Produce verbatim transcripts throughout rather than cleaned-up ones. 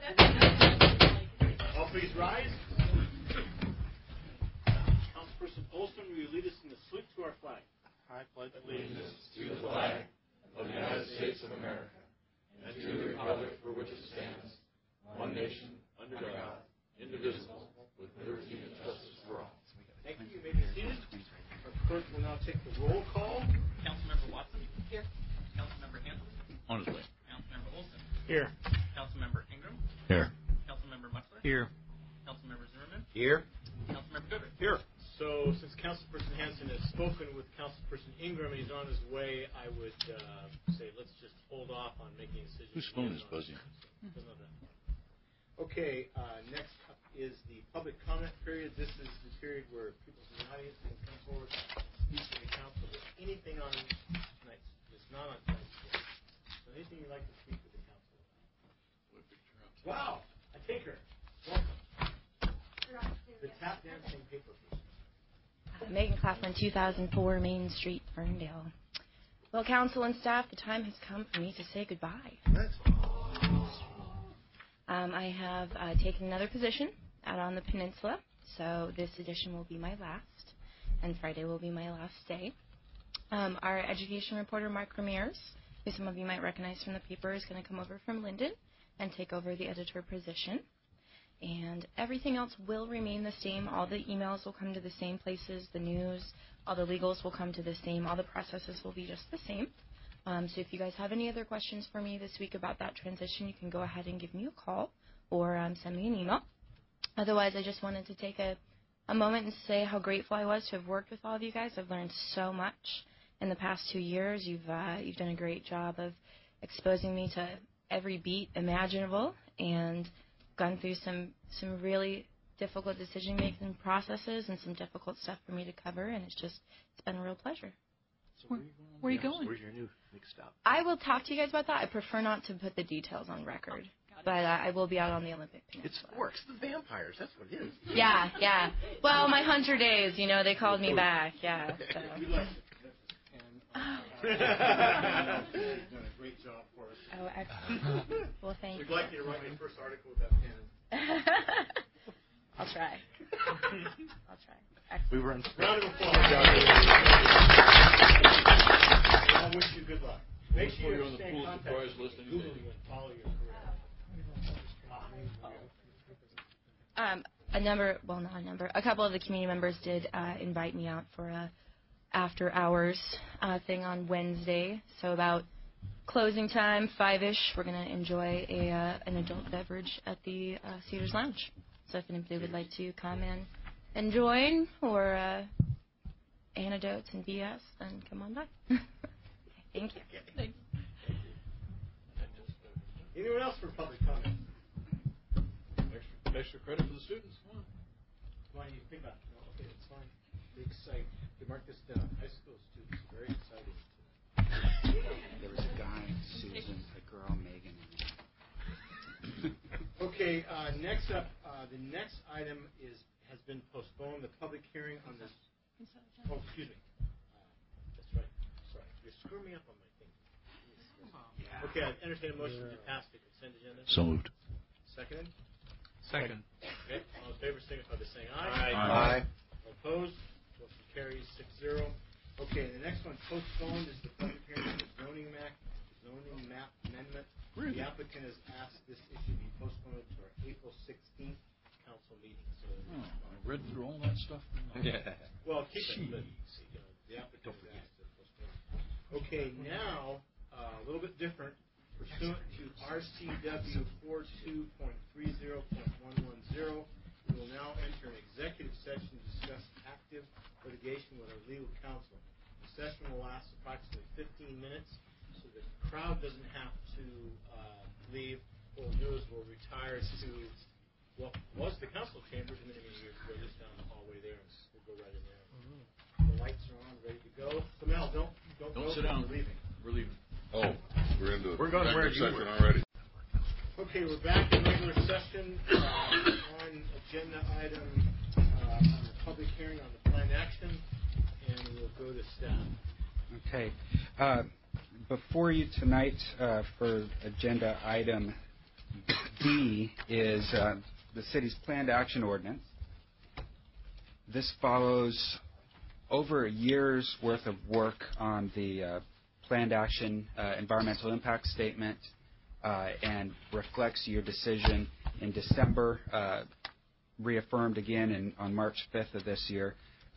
All please rise. Councilperson Olson, will you lead us in the salute to our flag? I pledge allegiance to the flag of the United States of America and to the republic for which it stands, one nation, under God, indivisible, with liberty and justice for all. Thank you. You may be seated. Our clerk will now take the roll call. Councilmember Watson. Here. Councilmember Hanson. On his way. Councilmember Olson. Here. Councilmember Ingram. Here. Councilmember Muchler. Here. Councilmember Zimmerman. Here. Councilmember Goodrich. Here. So, since Councilperson Hanson has spoken with Councilperson Ingram and he's on his way, I would uh, say let's just hold off on making decisions. Whose phone is buzzing? Okay, uh, next up is the public comment period. This is the period where people in the audience can come forward and speak to the council with anything on tonight's, it's not on tonight's agenda. So anything you'd like to speak to the council about. Wow, a taker. Welcome. The tap dancing paper person. Uh, Megan Claflin, two thousand four Main Street, Ferndale. Well, council and staff, the time has come for me to say goodbye. Um, I have uh, taken another position out on the peninsula, so this edition will be my last, and Friday will be my last day. Um, our education reporter, Mark Ramirez, who some of you might recognize from the paper, is going to come over from Linden and take over the editor position. And everything else will remain the same. All the emails will come to the same places, the news, all the legals will come to the same, all the processes will be just the same. Um, so if you guys have any other questions for me this week about that transition, you can go ahead and give me a call or um, send me an email. Otherwise, I just wanted to take a, a moment and say how grateful I was to have worked with all of you guys. I've learned so much in the past two years. You've uh, you've done a great job of exposing me to every beat imaginable and gone through some, some really difficult decision-making processes and some difficult stuff for me to cover, and it's just it's been a real pleasure. So where, where are you going? Where's your new next stop? I will talk to you guys about that. I prefer not to put the details on record, but uh, I will be out on the Olympic Peninsula. It's Forks, the vampires. That's what it is. Yeah, yeah. Well, my hunter days, you know, they called me back. Yeah. So. We like You've done a great job for us. Oh, excellent. Well, thank We'd you. like you to write your first article with that pen. I'll try. I'll try. Excellent. We were in Round of applause. I wish you good luck. Make sure you stay in contact with Google you and follow your career. Um, a number, well, not a number, a couple of the community members did uh, invite me out for a after hours uh, thing on Wednesday. So about closing time, five-ish, we're going to enjoy a uh, an adult beverage at the uh, Cedars Lounge. So if anybody would like to come in and join or uh, anecdotes and B S, then come on by. Okay, thank you. Thanks. Anyone else for public comment? extra, extra credit for the students. Come on. Come on, you pick up. No, okay, that's fine. Big site. You mark this down. High school students. Very exciting. There was a guy, Susan, a girl, Megan. Okay, uh, next up, uh, the next item is has been postponed. The public hearing on this. Oh, excuse me. Uh, that's right. Sorry, you're screwing me up on my thing. Okay, I entertain a motion to pass the consent agenda. So moved. Seconded. Second. Okay, all in favor, signify by saying aye. Aye. Aye. All opposed? Motion carries six zero. Okay, the next one postponed is the public hearing on the zoning map, zoning map amendment. Really? The applicant has asked this issue be postponed to our April sixteenth council meeting. So, oh, I read through all that stuff. Yeah. Well, keep it, but you know, the applicant has asked to postpone. Okay, now uh, a little bit different. Pursuant to R C W forty-two point thirty point one ten, we will now enter an executive session to discuss active litigation with our legal counsel. The session will last approximately fifteen minutes, so the crowd doesn't have to uh, leave. What we'll do is we'll retire to what was the council chambers many, many years ago, just down the hallway there, and we'll go right in there. Mm-hmm. The lights are on, ready to go. So Mel, don't don't, don't go sit down. We're leaving. We're leaving. Oh, we're into we're going where you section were. already. Okay, we're back in regular session uh, on agenda item uh, on the public hearing on the planned action, and we'll go to staff. Okay. Uh, before you tonight uh, for agenda item D is uh, the city's planned action ordinance. This follows over a year's worth of work on the uh, planned action uh, environmental impact statement uh, and reflects your decision in December, uh, reaffirmed again in, on March fifth of this year,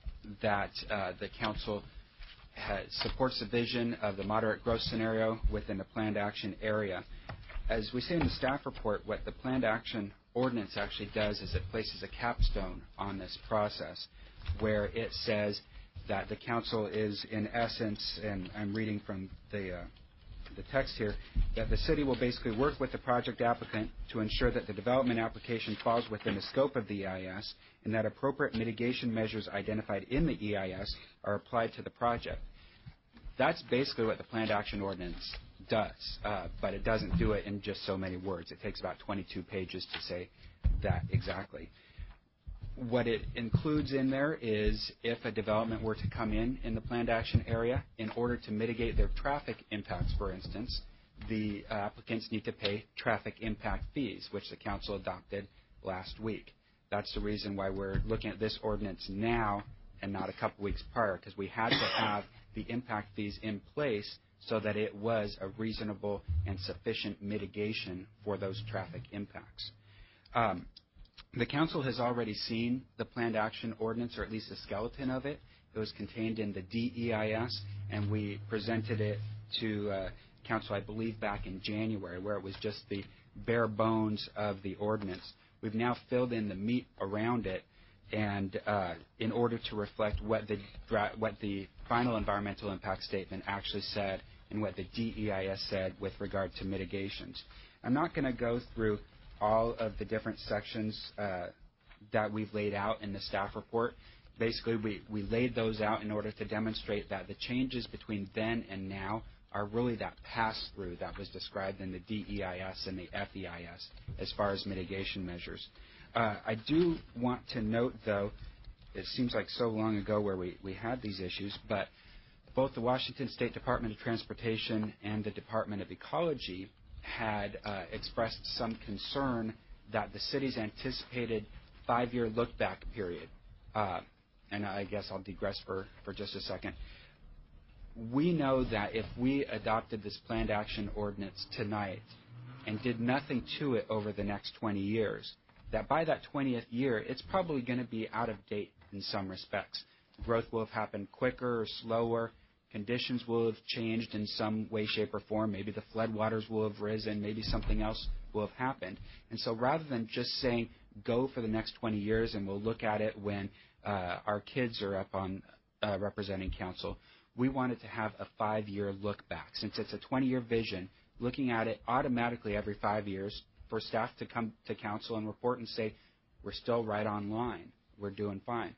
that uh, the council has, supports the vision of the moderate growth scenario within the planned action area. As we say in the staff report, what the planned action ordinance actually does is it places a capstone on this process where it says that the council is, in essence, and I'm reading from the, uh, the text here, that the city will basically work with the project applicant to ensure that the development application falls within the scope of the E I S and that appropriate mitigation measures identified in the E I S are applied to the project. That's basically what the planned action ordinance does, uh, but it doesn't do it in just so many words. It takes about twenty-two pages to say that exactly. What it includes in there is if a development were to come in in the planned action area, in order to mitigate their traffic impacts, for instance, the uh, applicants need to pay traffic impact fees, which the council adopted last week. That's the reason why we're looking at this ordinance now and not a couple weeks prior, because we had to have the impact fees in place so that it was a reasonable and sufficient mitigation for those traffic impacts. Um, The council has already seen the planned action ordinance, or at least a skeleton of it. It was contained in the D E I S, and we presented it to uh, council, I believe, back in January, where it was just the bare bones of the ordinance. We've now filled in the meat around it, and uh, in order to reflect what the what the final environmental impact statement actually said and what the D E I S said with regard to mitigations. I'm not going to go through all of the different sections uh, that we've laid out in the staff report. Basically, we, we laid those out in order to demonstrate that the changes between then and now are really that pass-through that was described in the D E I S and the F E I S as far as mitigation measures. Uh, I do want to note, though, it seems like so long ago where we, we had these issues, but both the Washington State Department of Transportation and the Department of Ecology had uh, expressed some concern that the city's anticipated five-year look-back period, uh, and I guess I'll digress for, for just a second. We know that if we adopted this planned action ordinance tonight and did nothing to it over the next twenty years, that by that twentieth year, it's probably going to be out of date in some respects. Growth will have happened quicker or slower. Conditions will have changed in some way, shape, or form. Maybe the floodwaters will have risen. Maybe something else will have happened. And so rather than just saying, go for the next twenty years and we'll look at it when uh, our kids are up on uh, representing council, we wanted to have a five-year look back. Since it's a twenty-year vision, looking at it automatically every five years for staff to come to council and report and say, we're still right on line. We're doing fine.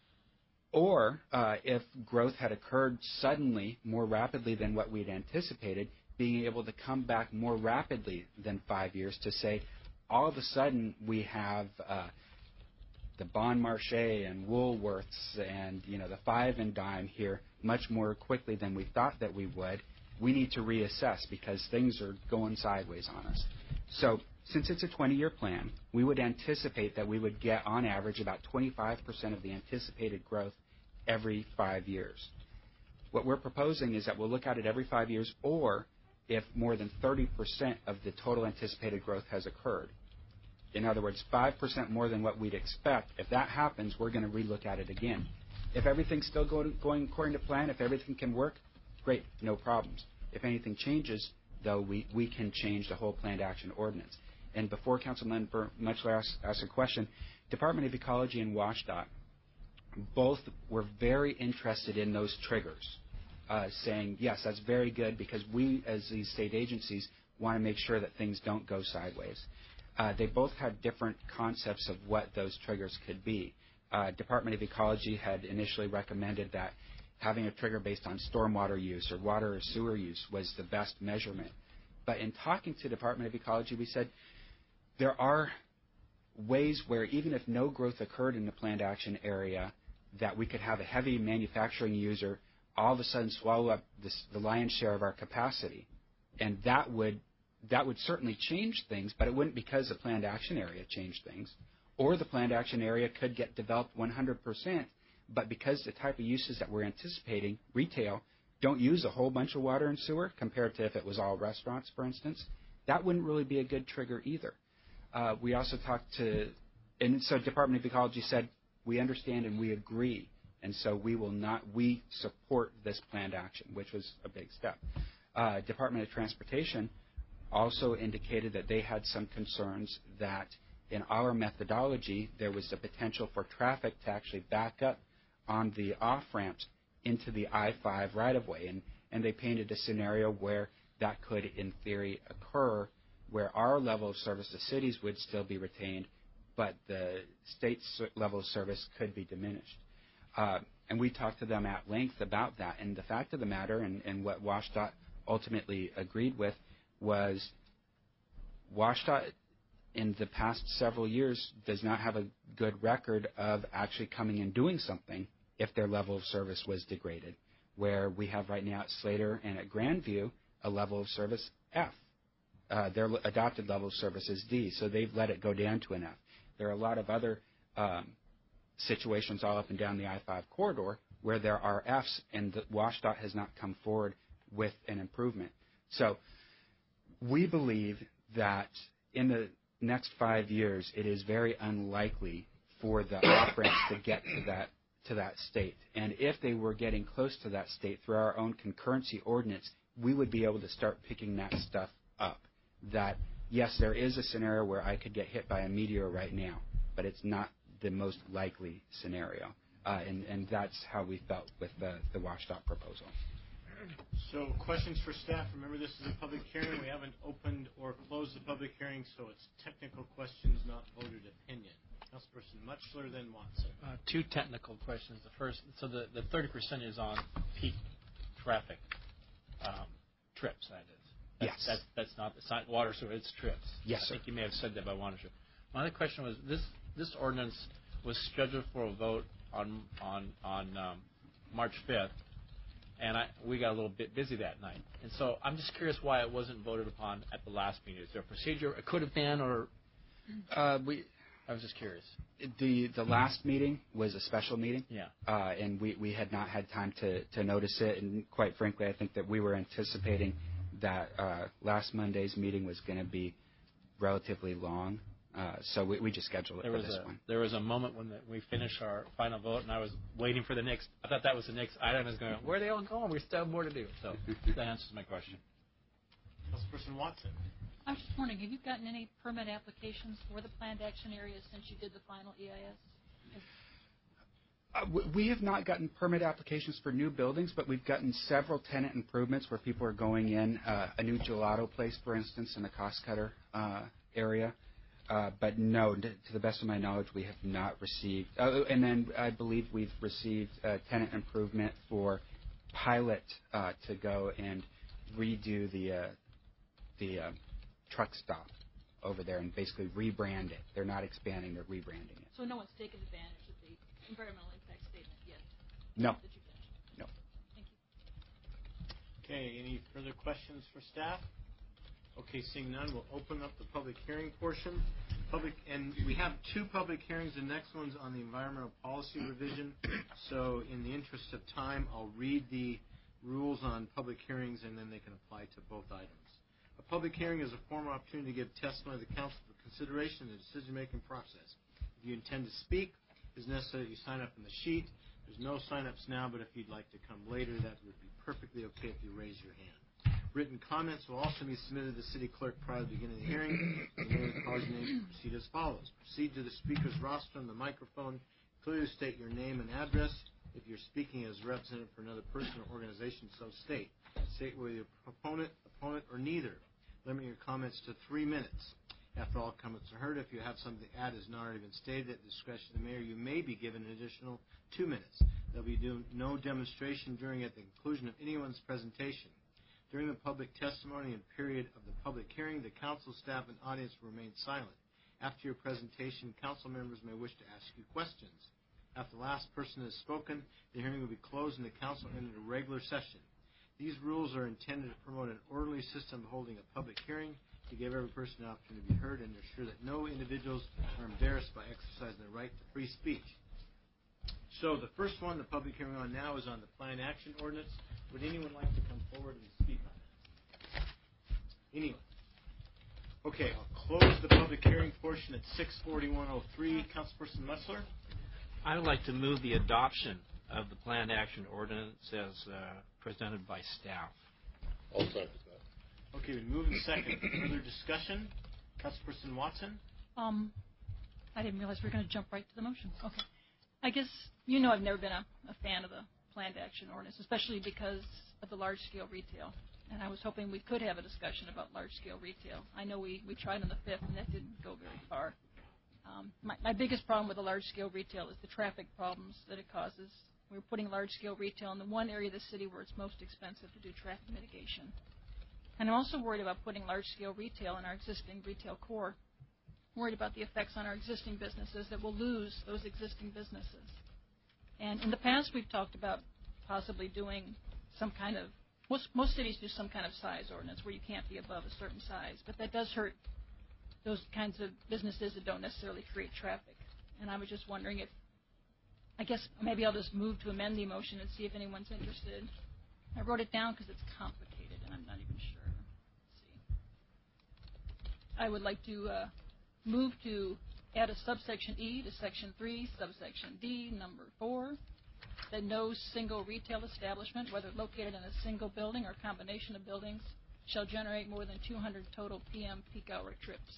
Or uh, if growth had occurred suddenly, more rapidly than what we'd anticipated, being able to come back more rapidly than five years to say, all of a sudden we have uh, the Bon Marché and Woolworths and you know the Five and Dime here much more quickly than we thought that we would. We need to reassess because things are going sideways on us. So since it's a twenty-year plan, we would anticipate that we would get, on average, about twenty-five percent of the anticipated growth every five years. What we're proposing is that we'll look at it every five years, or if more than thirty percent of the total anticipated growth has occurred. In other words, five percent more than what we'd expect. If that happens, we're going to relook at it again. If everything's still going, going according to plan, if everything can work, great, no problems. If anything changes, though, we, we can change the whole planned action ordinance. And before Councilmember Muchler asks, asks a question, Department of Ecology and WashDOT both were very interested in those triggers, uh, saying, yes, that's very good because we, as these state agencies, want to make sure that things don't go sideways. Uh, they both had different concepts of what those triggers could be. Uh, Department of Ecology had initially recommended that having a trigger based on stormwater use or water or sewer use was the best measurement. But in talking to Department of Ecology, we said, there are ways where even if no growth occurred in the planned action area, that we could have a heavy manufacturing user all of a sudden swallow up this, the lion's share of our capacity. And that would that would certainly change things, but it wouldn't because the planned action area changed things. Or the planned action area could get developed one hundred percent, but because the type of uses that we're anticipating, retail, don't use a whole bunch of water and sewer compared to if it was all restaurants, for instance, that wouldn't really be a good trigger either. Uh, we also talked to, and so Department of Ecology said, we understand and we agree, and so we will not, we support this planned action, which was a big step. Uh, Department of Transportation also indicated that they had some concerns that in our methodology, there was the potential for traffic to actually back up on the off-ramps into the I five right-of-way. And, and they painted a scenario where that could, in theory, occur, where our level of service, the cities, would still be retained, but the state's level of service could be diminished. Uh, and we talked to them at length about that. And the fact of the matter, and, and what WashDOT ultimately agreed with, was WashDOT in the past several years does not have a good record of actually coming and doing something if their level of service was degraded, where we have right now at Slater and at Grandview a level of service F. Uh, their adopted level of service is D, so they've let it go down to an F. There are a lot of other um, situations all up and down the I five corridor where there are Fs, and the WashDOT has not come forward with an improvement. So we believe that in the next five years, it is very unlikely for the off-ramps to get to that to that state. And if they were getting close to that state through our own concurrency ordinance, we would be able to start picking that stuff up. That, yes, there is a scenario where I could get hit by a meteor right now, but it's not the most likely scenario. Uh, and, and that's how we felt with the, the WashDOT proposal. So questions for staff. Remember, this is a public hearing. We haven't opened or closed the public hearing, so it's technical questions, not voted opinion. Councilperson Mutchler, then Watson. Uh, two technical questions. The first, so the, the thirty percent is on peak traffic um, trips, that is. That's, Yes. That's, that's not, it's not water, so it's trips. Yes, I sir. think you may have said that by water. Sure. My other question was, this, this ordinance was scheduled for a vote on, on, on um, March fifth. And I, we got a little bit busy that night. And so I'm just curious why it wasn't voted upon at the last meeting. Is there a procedure it could have been, or Uh, we, I was just curious. the the last meeting was a special meeting, Yeah. uh, and we, we had not had time to, to notice it. And quite frankly, I think that we were anticipating that uh, last Monday's meeting was going to be relatively long. Uh, so we, we just scheduled it There for was this a one. there was a moment when the, we finished our final vote, and I was waiting for the next. I thought that was the next item. I was going, where are they all going? We still have more to do. So that answers my question. Councilperson Watson. I was just wondering, have you gotten any permit applications for the planned action areas since you did the final E I S? Uh, w- we have not gotten permit applications for new buildings, but we've gotten several tenant improvements where people are going in, uh, a new gelato place, for instance, in the Cost Cutter uh, area. Uh, but no, to the best of my knowledge, we have not received. Uh, and then I believe we've received a tenant improvement for Pilot uh, to go and redo the uh, the uh, truck stop over there and basically rebrand it. They're not expanding; they're rebranding it. So no one's taken advantage of the environmental impact statement yet? No. That you mentioned? No. Thank you. Okay, any further questions for staff? Okay, seeing none, we'll open up the public hearing portion. Public, and we have two public hearings. The next one's on the environmental policy revision. So in the interest of time, I'll read the rules on public hearings, and then they can apply to both items. A public hearing is a formal opportunity to give testimony to the council for consideration in the decision-making process. If you intend to speak, it's necessary that you sign up on the sheet. There's no sign-ups now, but if you'd like to come later, that would be perfectly okay if you raise your hand. Written comments will also be submitted to the city clerk prior to the beginning of the hearing. The name and college name proceed as follows. Proceed to the speaker's roster on the microphone. Clearly state your name and address. If you're speaking as a representative for another person or organization, so state. State whether you're a proponent, opponent, or neither. Limit your comments to three minutes. After all comments are heard, if you have something to add that has not already been stated at the discretion of the mayor, you may be given an additional two minutes. There will be no demonstration during at the conclusion of anyone's presentation. During the public testimony and period of the public hearing, the council, staff, and audience will remain silent. After your presentation, council members may wish to ask you questions. After the last person has spoken, the hearing will be closed and the council will enter a regular session. These rules are intended to promote an orderly system of holding a public hearing. to give every person an opportunity to be heard and ensure that no individuals are embarrassed by exercising their right to free speech. So the first one, the public hearing on now, is on the Plan Action Ordinance. Would anyone like to come forward and speak on that? Anyone? Okay, I'll close the public hearing portion at six forty-one oh three. Councilperson Mutzler? I would like to move the adoption of the Planned Action Ordinance as uh, presented by staff. I'll second that. Okay, we move in second. Further discussion? Councilperson Watson? Um, I didn't realize we were going to jump right to the motion. Okay. I guess you know I've never been a, a fan of the Planned Action Ordinance, especially because of the large-scale retail. And I was hoping we could have a discussion about large-scale retail. I know we, we tried on the fifth, and that didn't go very far. Um, my, my biggest problem with the large-scale retail is the traffic problems that it causes. We're putting large-scale retail in the one area of the city where it's most expensive to do traffic mitigation. And I'm also worried about putting large-scale retail in our existing retail core. Worried about the effects on our existing businesses that will lose those existing businesses. And in the past, we've talked about possibly doing some kind of, most, most cities do some kind of size ordinance where you can't be above a certain size, but that does hurt those kinds of businesses that don't necessarily create traffic. And I was just wondering if, I guess maybe I'll just move to amend the motion and see if anyone's interested. I wrote it down because it's complicated and I'm not even sure. Let's see. I would like to uh, move to add a subsection E to section three, subsection D, number four, that no single retail establishment, whether located in a single building or combination of buildings, shall generate more than two hundred total P M peak hour trips.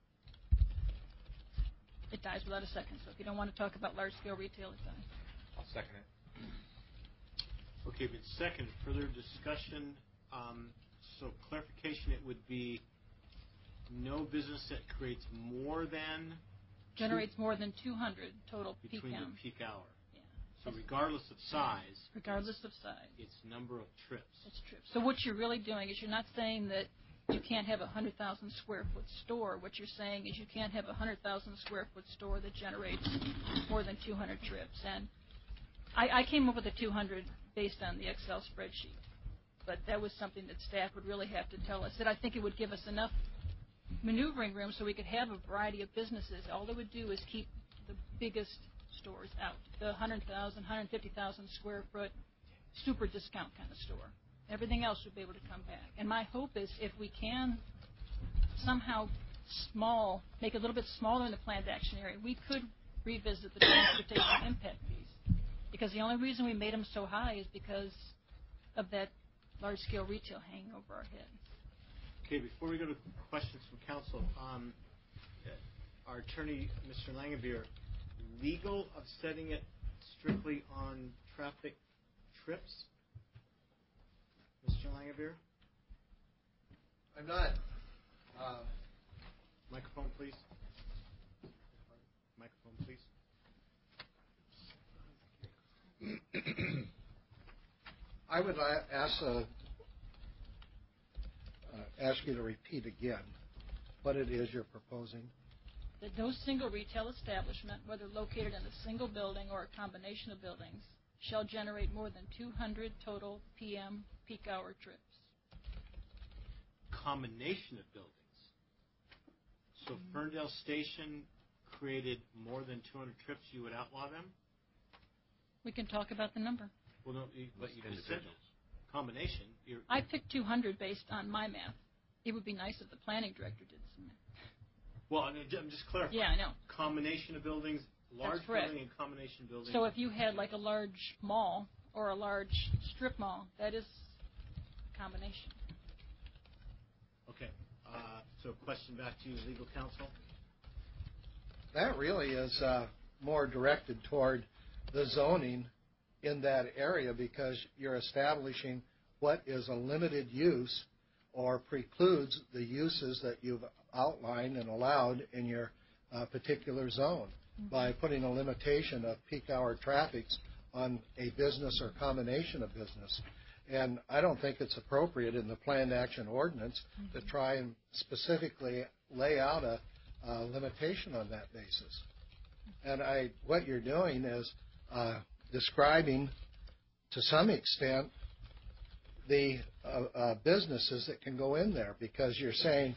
It dies without a second, so if you don't want to talk about large-scale retail, it dies. I'll second it. Okay, but second, further discussion. Um, so clarification, it would be no business that creates more than Generates more than two hundred total peak between M. the peak hour. Yeah. So regardless of size, Regardless of size. it's number of trips. It's trips. So what you're really doing is you're not saying that you can't have a one hundred thousand square foot store. What you're saying is you can't have a one hundred thousand square foot store that generates more than two hundred trips. And I, I came up with the two hundred based on the Excel spreadsheet. But that was something that staff would really have to tell us. That I think it would give us enough maneuvering room so we could have a variety of businesses. All it would do is keep the biggest stores out, the one hundred thousand, one hundred fifty thousand square foot super discount kind of store. Everything else would be able to come back. And my hope is if we can somehow small, make it a little bit smaller in the planned action area, we could revisit the transportation impact fees. Because the only reason we made them so high is because of that large-scale retail hanging over our heads. Okay, before we go to questions from council, um, our attorney, Mister Langebier, legal of setting it strictly on traffic trips? Mister Langebier? I'm not. Uh, Microphone, please. Microphone, please. I would la- ask, uh, uh, ask you to repeat again what it is you're proposing. That no single retail establishment, whether located in a single building or a combination of buildings, shall generate more than two hundred total P M peak hour trips. Combination of buildings. So if Ferndale Station created more than two hundred trips, you would outlaw them? We can talk about the number. Well, no, you, but you just said combination. You're, I picked two hundred based on my math. It would be nice if the planning director did some math. well, I'm just clarifying. Yeah, I know. Combination of buildings, large That's correct. building and combination building. So if you had like a large mall or a large strip mall, that is combination. Okay. Uh, so question back to you, legal counsel. That really is uh, more directed toward the zoning in that area because you're establishing what is a limited use or precludes the uses that you've outlined and allowed in your uh, particular zone mm-hmm. by putting a limitation of peak hour traffics on a business or combination of business. And I don't think it's appropriate in the planned action ordinance mm-hmm. to try and specifically lay out a, a limitation on that basis. And I, what you're doing is uh, describing to some extent the uh, uh, businesses that can go in there because you're saying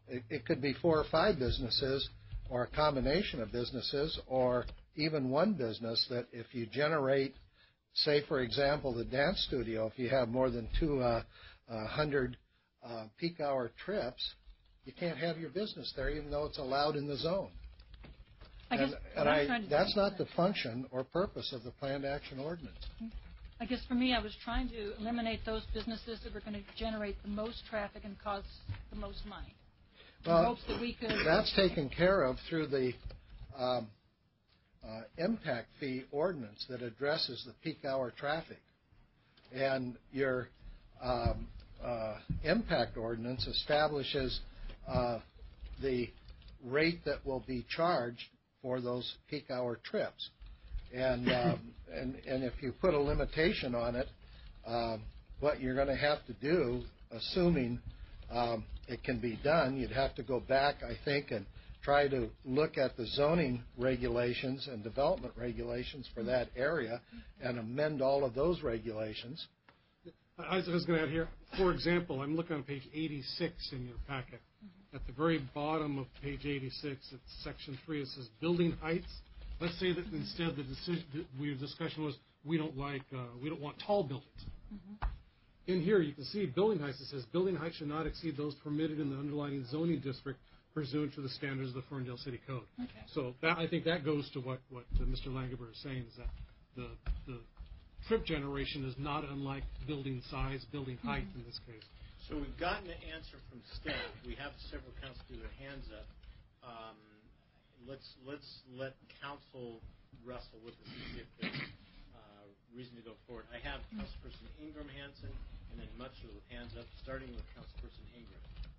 It, it could be four or five businesses or a combination of businesses or even one business that if you generate, say, for example, the dance studio, if you have more than two uh, uh, hundred uh, peak hour trips, you can't have your business there even though it's allowed in the zone. I guess and and I, trying to that's not the function or purpose of the planned action ordinance. I guess for me, I was trying to eliminate those businesses that were going to generate the most traffic and cause the most money. In Well, hopes that we could. That's taken care of through the um, uh, impact fee ordinance that addresses the peak hour traffic. And your um, uh, impact ordinance establishes uh, the rate that will be charged for those peak hour trips. And, um, and, and if you put a limitation on it, um, what you're going to have to do, assuming um, it can be done, you'd have to go back, I think, and try to look at the zoning regulations and development regulations for that area and amend all of those regulations. I was, was going to add here, for example, I'm looking on page eighty-six in your packet. Mm-hmm. At the very bottom of page eighty-six, it's section three, it says building heights. Let's say that instead the decision, the discussion was we don't like, uh, we don't want tall buildings. Mm-hmm. In here you can see building heights. It says building heights should not exceed those permitted in the underlying zoning district pursuant to the standards of the Ferndale City Code. Okay. So that, I think that goes to what, what uh, Mister Langenberg is saying, is that the, the trip generation is not unlike building size, building height mm-hmm. in this case. So we've gotten an answer from staff. We have several council with their hands up. Um, let's let's let council wrestle with this and see if there's uh, reason to go forward. I have Councilperson Ingram Hansen and then Mutchler with hands up, starting with Councilperson Ingram.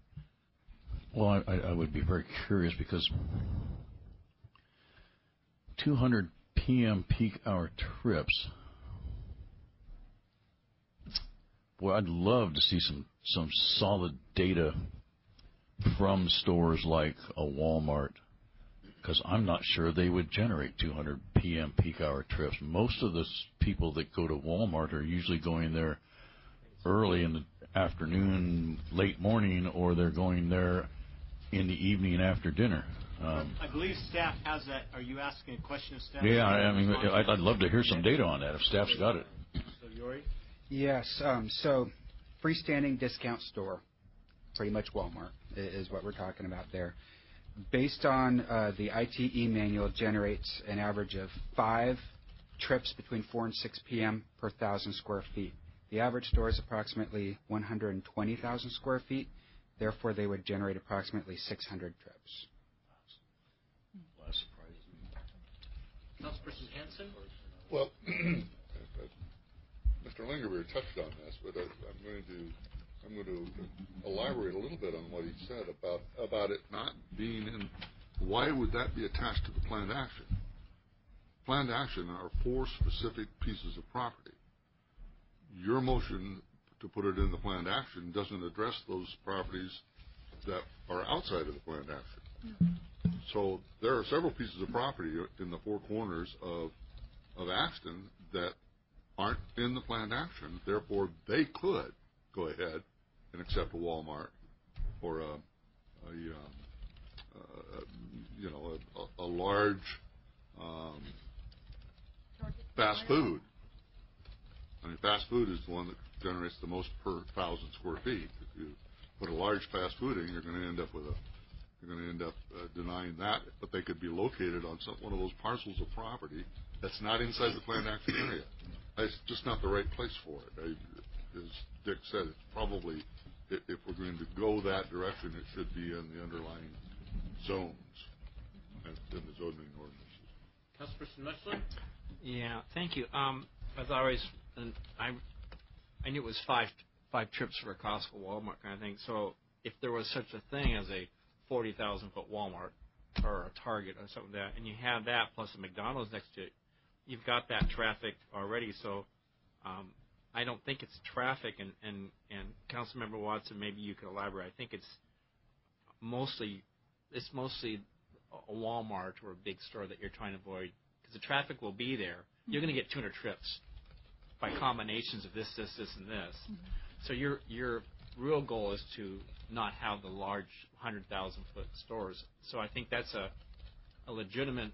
Well, I, I would be very curious because two hundred P M peak hour trips. Boy, I'd love to see some, some solid data from stores like a Walmart, because I'm not sure they would generate two hundred P M peak hour trips. Most of the people that go to Walmart are usually going there early in the afternoon, late morning, or they're going there in the evening after dinner. Um, I believe staff has that. Are you asking a question of staff? Yeah, I mean, I'd, I'd love to hear some data on that if staff's got it. So, Yori? Yes. Um, so, freestanding discount store, pretty much Walmart, is what we're talking about there. Based on uh, the I T E manual, generates an average of five trips between four and six P M per thousand square feet. The average store is approximately one hundred twenty thousand square feet. Therefore, they would generate approximately six hundred trips. That surprises me. Councilperson Hansen? Well, Mister Langerberg touched on this, but I, I'm going to I'm going to elaborate a little bit on what he said about about it not being in. Why would that be attached to the planned action? Planned action are four specific pieces of property. Your motion to put it in the planned action doesn't address those properties that are outside of the planned action. Mm-hmm. So there are several pieces of property in the four corners of of Axton that aren't in the planned action. Therefore, they could go ahead and accept a Walmart or a, a um, uh, you know a, a large um, fast food. I mean, fast food is the one that generates the most per thousand square feet. If you put a large fast food in, you're going to end up with a you're going to end up uh, denying that. But they could be located on some one of those parcels of property that's not inside the planned action area. It's just not the right place for it. I, as Dick said, it's probably, if, if we're going to go that direction, it should be in the underlying zones and in the zoning ordinances. Councilperson Mutchler? Yeah, thank you. Um, as always, and I, I knew it was five five trips for a Costco, Walmart kind of thing. So if there was such a thing as a forty thousand foot Walmart or a Target or something like that, and you have that plus a McDonald's next to it, you've got that traffic already. So um, I don't think it's traffic. And, and, and Councilmember Watson, maybe you could elaborate. I think it's mostly it's mostly a Walmart or a big store that you're trying to avoid because the traffic will be there. You're going to get two hundred trips by combinations of this, this, this, and this. Mm-hmm. So you're you're real goal is to not have the large one hundred thousand foot stores. So I think that's a, a legitimate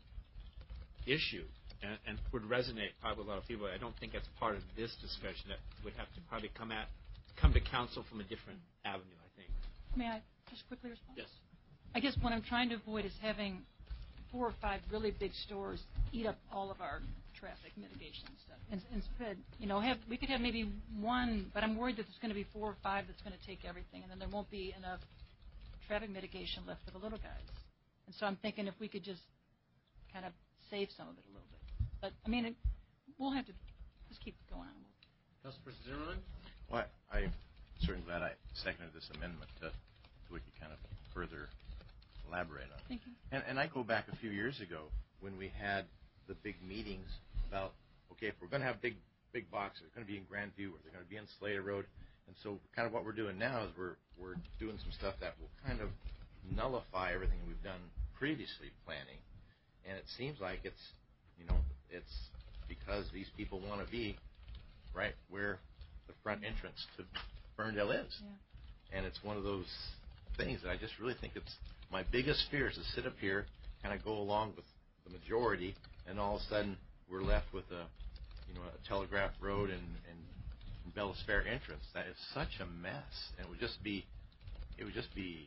issue and, and would resonate probably with a lot of people. I don't think that's part of this discussion. That would have to probably come at come to council from a different avenue, I think. May I just quickly respond? Yes. I guess what I'm trying to avoid is having four or five really big stores eat up all of our traffic mitigation stuff. And instead, you know, have we could have maybe one, but I'm worried that there's going to be four or five that's going to take everything, and then there won't be enough traffic mitigation left for the little guys. And so I'm thinking if we could just kind of save some of it a little bit. But, I mean, it, we'll have to just keep going on. Councilperson Zimmerman? Well, I, I'm certainly glad I seconded this amendment to, so we could kind of further elaborate on it. Thank you. And, and I go back a few years ago when we had the big meetings about, okay, if we're going to have big big boxes, they're going to be in Grandview or they're going to be in Slater Road. And so kind of what we're doing now is we're we're doing some stuff that will kind of nullify everything we've done previously planning. And it seems like it's, you know, it's because these people want to be right where the front entrance to Ferndale is. Yeah. And it's one of those things that I just really think it's my biggest fear is to sit up here, kind of go along with the majority, and all of a sudden we're left with a, you know, a Telegraph Road and, and, and Bellis Fair entrance. That is such a mess, and it would just be, it would just be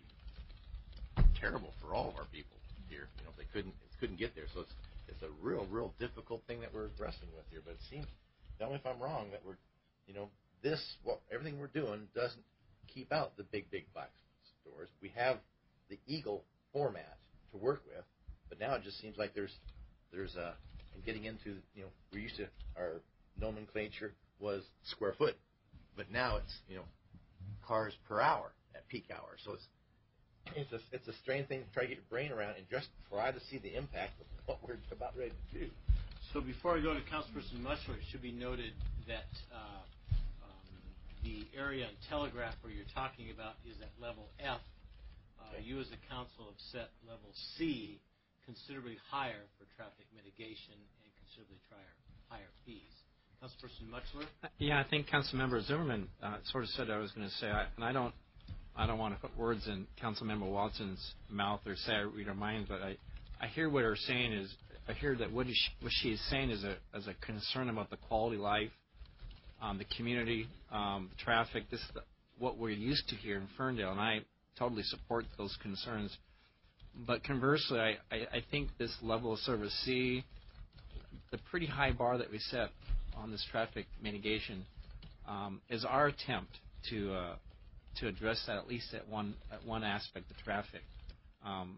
terrible for all of our people here. You know, if they couldn't, couldn't get there. So it's, it's a real, real difficult thing that we're wrestling with here. But it seems, tell me if I'm wrong, that we're, you know, this, what everything we're doing doesn't keep out the big, big box stores. We have the Eagle format to work with, but now it just seems like there's, there's a, and getting into, you know, we used to, our nomenclature was square foot, but now it's, you know, cars per hour at peak hour. So it's, it's a, it's a strange thing to try to get your brain around and just try to see the impact of what we're about ready to do. So before I go to Councilperson Mushler, it should be noted that uh, um, the area in Telegraph where you're talking about is at level F. Uh, you as a council have set level C considerably higher for traffic mitigation and considerably higher, higher fees. Councilperson Muchler? Yeah, I think Councilmember Zimmerman uh, sort of said I was going to say, I, and I don't, I don't want to put words in Councilmember Watson's mouth or say I read her mind, but I, I hear what her saying is. I hear that what, is she, what she is saying is a, is a concern about the quality of life, um, the community, um, the traffic. This is the, what we're used to here in Ferndale, and I totally support those concerns. But conversely, I, I, I think this level of service C, the pretty high bar that we set on this traffic mitigation, um, is our attempt to uh, to address that at least at one at one aspect of traffic. Um,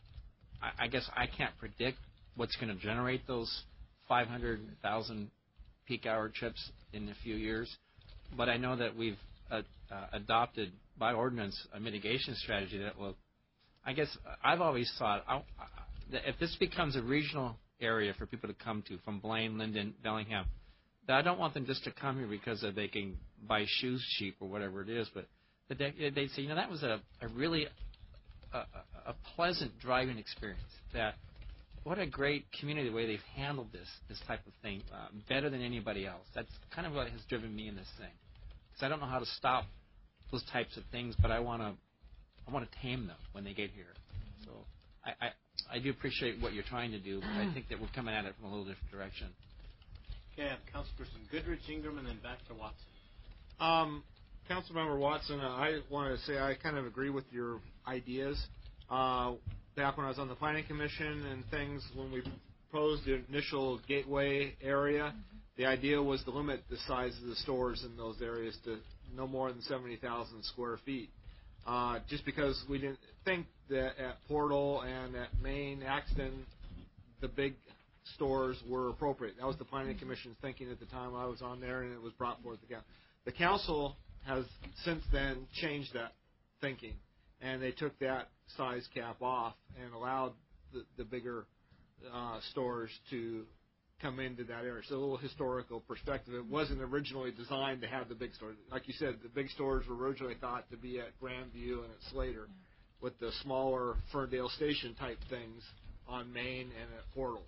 I, I guess I can't predict what's going to generate those five hundred thousand peak hour trips in a few years, but I know that we've uh, uh, adopted by ordinance a mitigation strategy that will. I guess I've always thought I, I, that if this becomes a regional area for people to come to from Blaine, Linden, Bellingham, that I don't want them just to come here because of they can buy shoes cheap or whatever it is, but that they, they'd say, you know, that was a, a really a, a pleasant driving experience. That what a great community the way they've handled this this type of thing uh, better than anybody else. That's kind of what has driven me in this thing, because I don't know how to stop those types of things, but I want to. I want to tame them when they get here. So I, I, I do appreciate what you're trying to do, but I think that we're coming at it from a little different direction. Okay, I have Councilperson Goodrich, Ingram, and then back to Watson. Um, Councilmember Watson, uh, I wanted to say I kind of agree with your ideas. Uh, back when I was on the Planning Commission and things, when we proposed the initial gateway area, mm-hmm. the idea was to limit the size of the stores in those areas to no more than seventy thousand square feet. Uh, just because we didn't think that at Portal and at Main, Axton, the big stores were appropriate. That was the Planning Commission's thinking at the time I was on there, and it was brought forth again. The council has since then changed that thinking, and they took that size cap off and allowed the, the bigger uh, stores to come into that area. So a little historical perspective. It wasn't originally designed to have the big stores. Like you said, the big stores were originally thought to be at Grandview and at Slater, yeah. with the smaller Ferndale Station type things on Main and at Portal.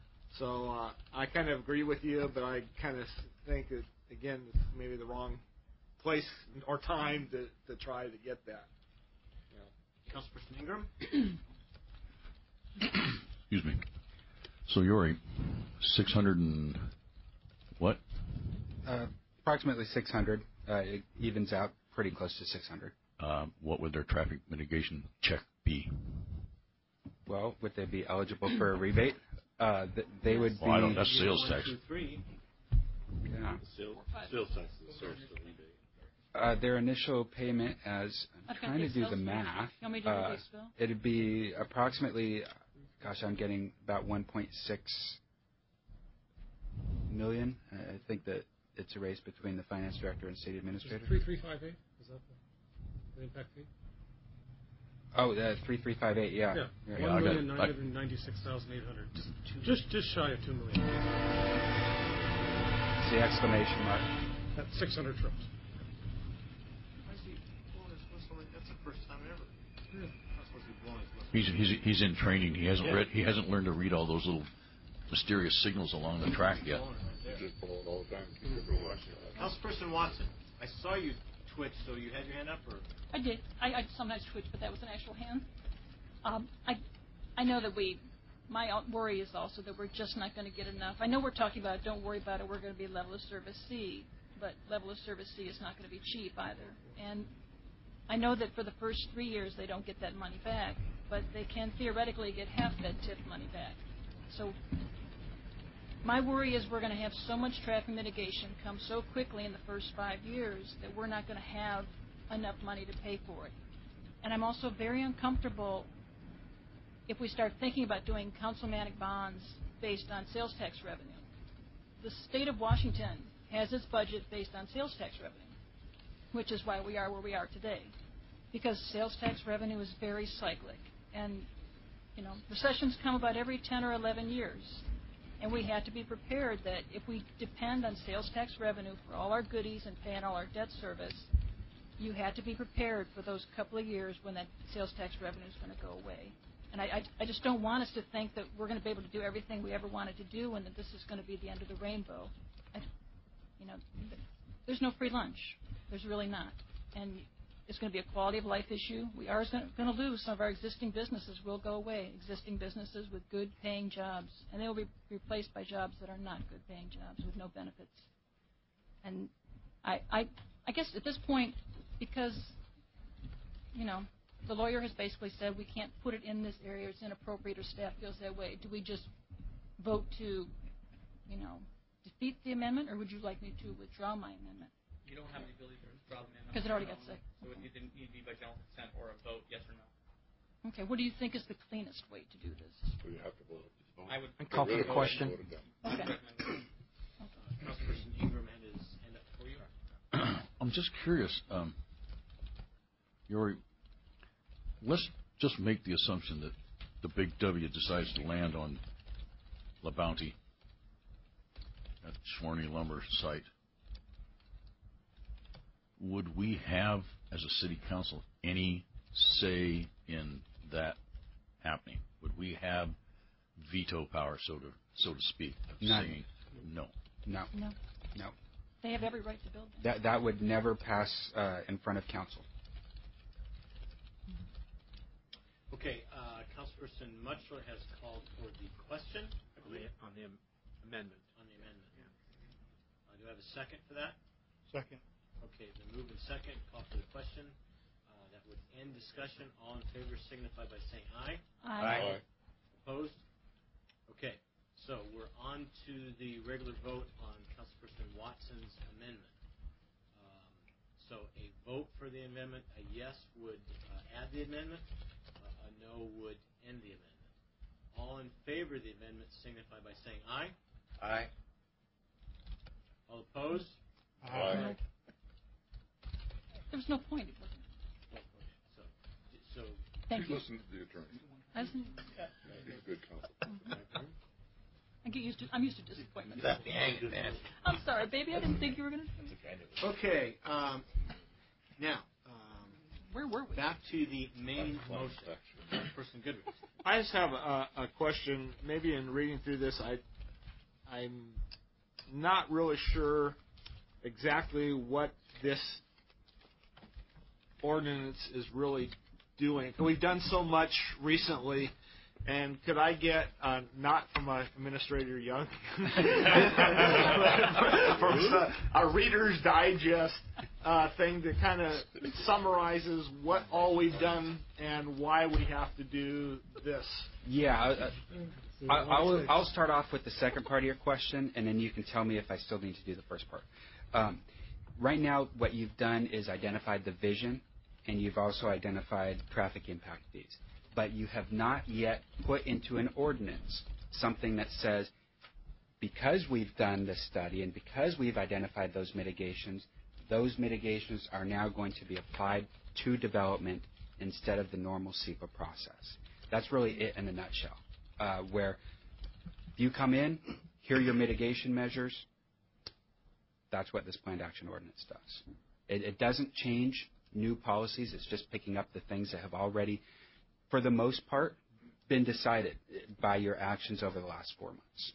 So uh, I kind of agree with you, but I kind of think that, again, it's maybe the wrong place or time to, to try to get that. Councilperson Ingram? Excuse me. So you're a six hundred and what? Uh, approximately six hundred. Uh, it evens out pretty close to six hundred. Uh, what would their traffic mitigation check be? Well, would they be eligible for a rebate? Uh, th- they would Well, I don't. be. That's sales tax. Yeah. Sales, sales tax is the source of the rebate. Uh, their initial payment, as I'm I've got trying to the do the sales bill. math, You want me to do the uh, base bill? it'd be approximately, gosh, I'm getting about one point six million. Uh, I think that it's a race between the finance director and city administrator. Three three five eight. Is that the, the impact fee? Oh, uh, three three five eight. Yeah. Yeah. Right. One million nine hundred ninety-six thousand eight hundred. Just, just just shy of two million. It's the exclamation mark. That's six hundred trips. That's the first time ever. Yeah. He's he's he's in training. He hasn't Yeah. read. He hasn't learned to read all those little mysterious signals along the track yet. Just blow it all the time. Keep everyone watching. Councilperson Watson, I saw you twitch, so you had your hand up, or? I did. I, I sometimes twitch, but that was an actual hand. Um, I, I know that we. My worry is also that we're just not going to get enough. I know we're talking about don't worry about it. We're going to be level of service C, but level of service C is not going to be cheap either. And I know that for the first three years they don't get that money back, but they can theoretically get half that tip money back. So my worry is we're going to have so much traffic mitigation come so quickly in the first five years that we're not going to have enough money to pay for it. And I'm also very uncomfortable if we start thinking about doing councilmanic bonds based on sales tax revenue. The state of Washington has its budget based on sales tax revenue, which is why we are where we are today, because sales tax revenue is very cyclic. And, you know, recessions come about every ten or eleven years. And we have to be prepared that if we depend on sales tax revenue for all our goodies and paying all our debt service, you have to be prepared for those couple of years when that sales tax revenue is going to go away. And I, I, I just don't want us to think that we're going to be able to do everything we ever wanted to do and that this is going to be the end of the rainbow. I, you know, there's no free lunch. There's really not. And it's going to be a quality of life issue. We are going to lose some of our existing businesses. Will go away. Existing businesses with good paying jobs. And they will be replaced by jobs that are not good paying jobs with no benefits. And I, I, I guess at this point, because, you know, the lawyer has basically said we can't put it in this area, it's inappropriate, or staff feels that way. Do we just vote to, you know, defeat the amendment, or would you like me to withdraw my amendment? You don't have the ability to withdraw the amendment. Because it already got said. So it didn't need to be by general consent or a vote, yes or no. Okay, what do you think is the cleanest way to do this? So you have to vote. I would call for the question. Okay. Councilperson Ingram had his hand up for you. I'm just curious. Um, Yori, let's just make the assumption that the Big W decides to land on La Bounty at Schwarney Lumber site. Would we have, as a city council, any say in that happening? Would we have veto power, so to so to speak, of None. saying no? No. No. No. They have every right to build them. That that would never pass uh, in front of council. Okay, uh, Councilperson Mutchler has called for the question. I On the, believe, on the amendment. on the amendment. Uh, do I have a second for that? Second. Okay, the move in second, call for the question. Uh, that would end discussion. All in favor signify by saying aye. Aye. Aye. Opposed? Okay, so we're on to the regular vote on Councilperson Watson's amendment. Um, so a vote for the amendment, a yes would uh, add the amendment, uh, a no would end the amendment. All in favor of the amendment signify by saying aye. Aye. All opposed? Aye. There was no point. So, so Thank you. Listen to the attorney. I, was, He's a good counsel. I get used to. I'm used to disappointment. That the angry man. I'm sorry, baby. I didn't think you were going to. okay, um, now um, Where were we? back to the main motion. Councilperson Goodrich. I just have a, a question. Maybe in reading through this, I, I'm not really sure exactly what this ordinance is really doing. We've done so much recently, and could I get, uh, not from uh, Administrator Young, from a Reader's Digest uh, thing that kind of summarizes what all we've done and why we have to do this? Yeah, uh, I, I'll, I'll start off with the second part of your question, and then you can tell me if I still need to do the first part. Um, right now, what you've done is identified the vision, and you've also identified traffic impact fees. But you have not yet put into an ordinance something that says, because we've done this study and because we've identified those mitigations, those mitigations are now going to be applied to development instead of the normal S E P A process. That's really it in a nutshell, uh, where you come in, here are your mitigation measures, that's what this planned action ordinance does. It, it doesn't change new policies, it's just picking up the things that have already, for the most part, been decided by your actions over the last four months.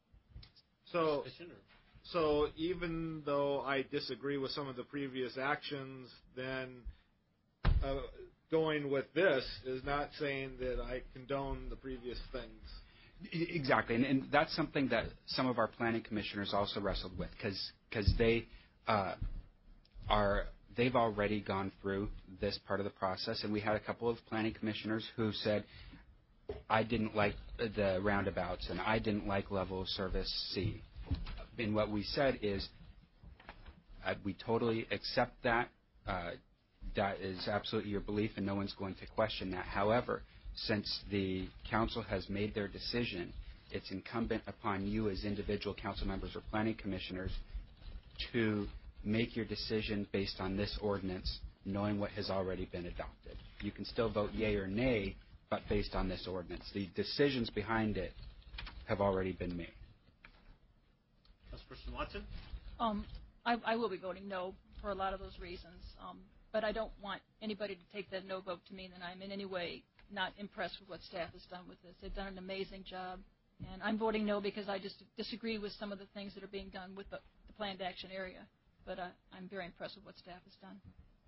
So, so even though I disagree with some of the previous actions, then uh, going with this is not saying that I condone the previous things. Exactly, and, and that's something that some of our planning commissioners also wrestled with, because they uh, are they've already gone through this part of the process, and we had a couple of planning commissioners who said, I didn't like the roundabouts, and I didn't like level of service C. And what we said is, uh, we totally accept that. Uh, that is absolutely your belief, and no one's going to question that. However, since the council has made their decision, it's incumbent upon you as individual council members or planning commissioners to make your decision based on this ordinance, knowing what has already been adopted. You can still vote yea or nay, but based on this ordinance. The decisions behind it have already been made. Councilperson Watson? Um, I, I will be voting no for a lot of those reasons, um, but I don't want anybody to take that no vote to mean that I'm in any way not impressed with what staff has done with this. They've done an amazing job, and I'm voting no because I just disagree with some of the things that are being done with the, the planned action area. But uh, I'm very impressed with what staff has done.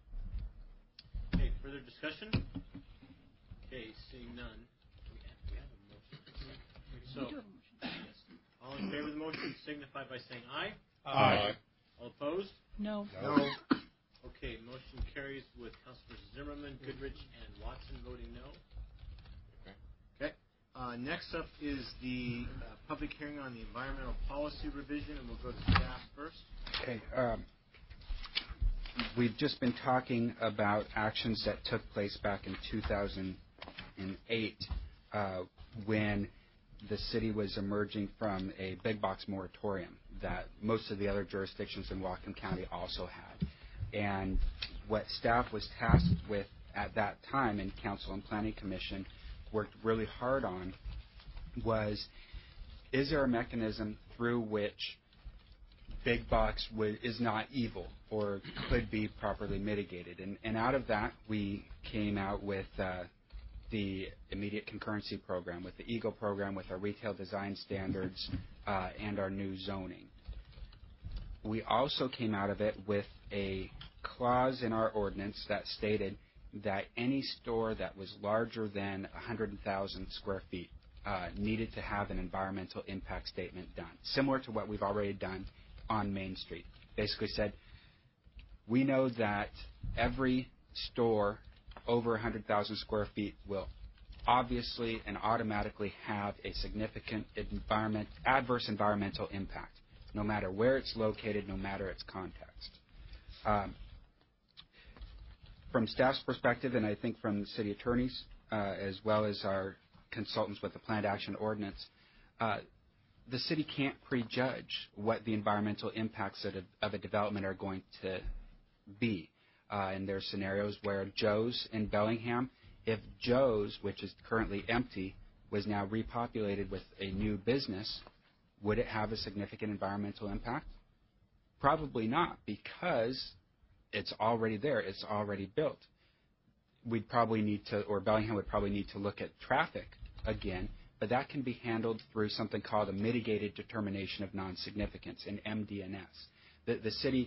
Okay, further discussion? Okay, seeing none. We have, we have a motion. So, we do have a motion. All in favor of the motion signify by saying aye. Aye. All opposed? No. No. Okay, motion carries with Councilors Zimmerman, Goodrich, and Watson voting no. Okay. Okay. Uh, next up is the uh, public hearing on the environmental policy revision, and we'll go to staff first. Okay. Um, we've just been talking about actions that took place back in two thousand eight uh, when the city was emerging from a big box moratorium that most of the other jurisdictions in Whatcom County also had. And what staff was tasked with at that time, and Council and Planning Commission worked really hard on, was, is there a mechanism through which big box would, is not evil or could be properly mitigated? And, and out of that, we came out with uh, the immediate concurrency program, with the EAGLE program, with our retail design standards, uh, and our new zoning. We also came out of it with a clause in our ordinance that stated that any store that was larger than one hundred thousand square feet uh, needed to have an environmental impact statement done, similar to what we've already done on Main Street. Basically said, we know that every store over one hundred thousand square feet will obviously and automatically have a significant environment, adverse environmental impact, no matter where it's located, no matter its context. Um, from staff's perspective, and I think from the city attorneys, uh, as well as our consultants with the planned action ordinance, uh, the city can't prejudge what the environmental impacts of a, of a development are going to be. Uh, and there are scenarios where Joe's in Bellingham, if Joe's, which is currently empty, was now repopulated with a new business, would it have a significant environmental impact? Probably not, because it's already there. It's already built. We'd probably need to, or Bellingham would probably need to look at traffic again, but that can be handled through something called a mitigated determination of non-significance, an M D N S. The, the city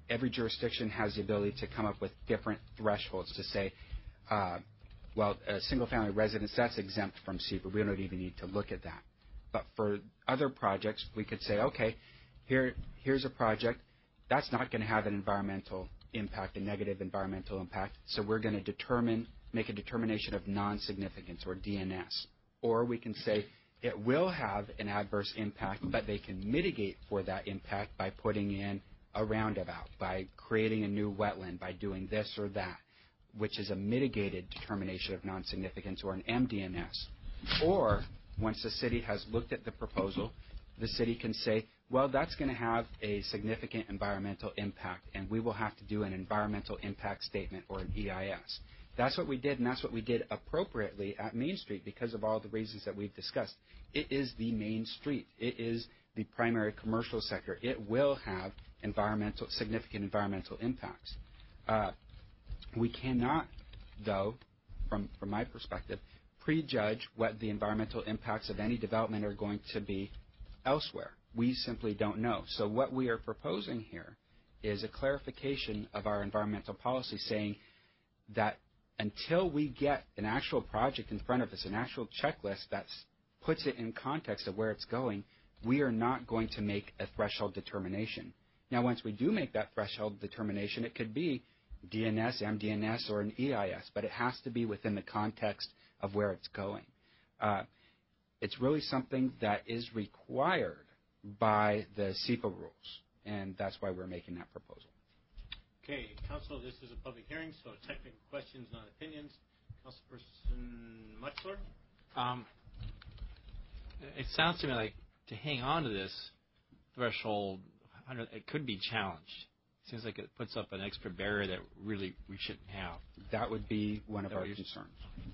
every jurisdiction has the ability to come up with different thresholds to say, uh, well, a single-family residence, that's exempt from S E P A. We don't even need to look at that. But for other projects, we could say, okay, here, here's a project. That's not going to have an environmental impact, a negative environmental impact. So we're going to determine, make a determination of non-significance, or D N S. Or we can say it will have an adverse impact, but they can mitigate for that impact by putting in a roundabout, by creating a new wetland, by doing this or that, which is a mitigated determination of non-significance, or an M D N S. Or once the city has looked at the proposal, the city can say, well, that's going to have a significant environmental impact, and we will have to do an environmental impact statement, or an E I S. That's what we did, and that's what we did appropriately at Main Street because of all the reasons that we've discussed. It is the main street. It is the primary commercial sector. It will have environmental, significant environmental impacts. Uh, we cannot, though, from, from my perspective, prejudge what the environmental impacts of any development are going to be elsewhere. We simply don't know. So what we are proposing here is a clarification of our environmental policy, saying that until we get an actual project in front of us, an actual checklist that puts it in context of where it's going, we are not going to make a threshold determination. Now, once we do make that threshold determination, it could be D N S, M D N S, or an E I S, but it has to be within the context of where it's going. Uh, it's really something that is required by the S E P A rules, and that's why we're making that proposal. Okay, Council, this is a public hearing, so technical questions, not opinions. Councilperson Muchler? Um, it sounds to me like to hang on to this threshold, it could be challenged. It seems like it puts up an extra barrier that really we shouldn't have. That would be one of that our concerns.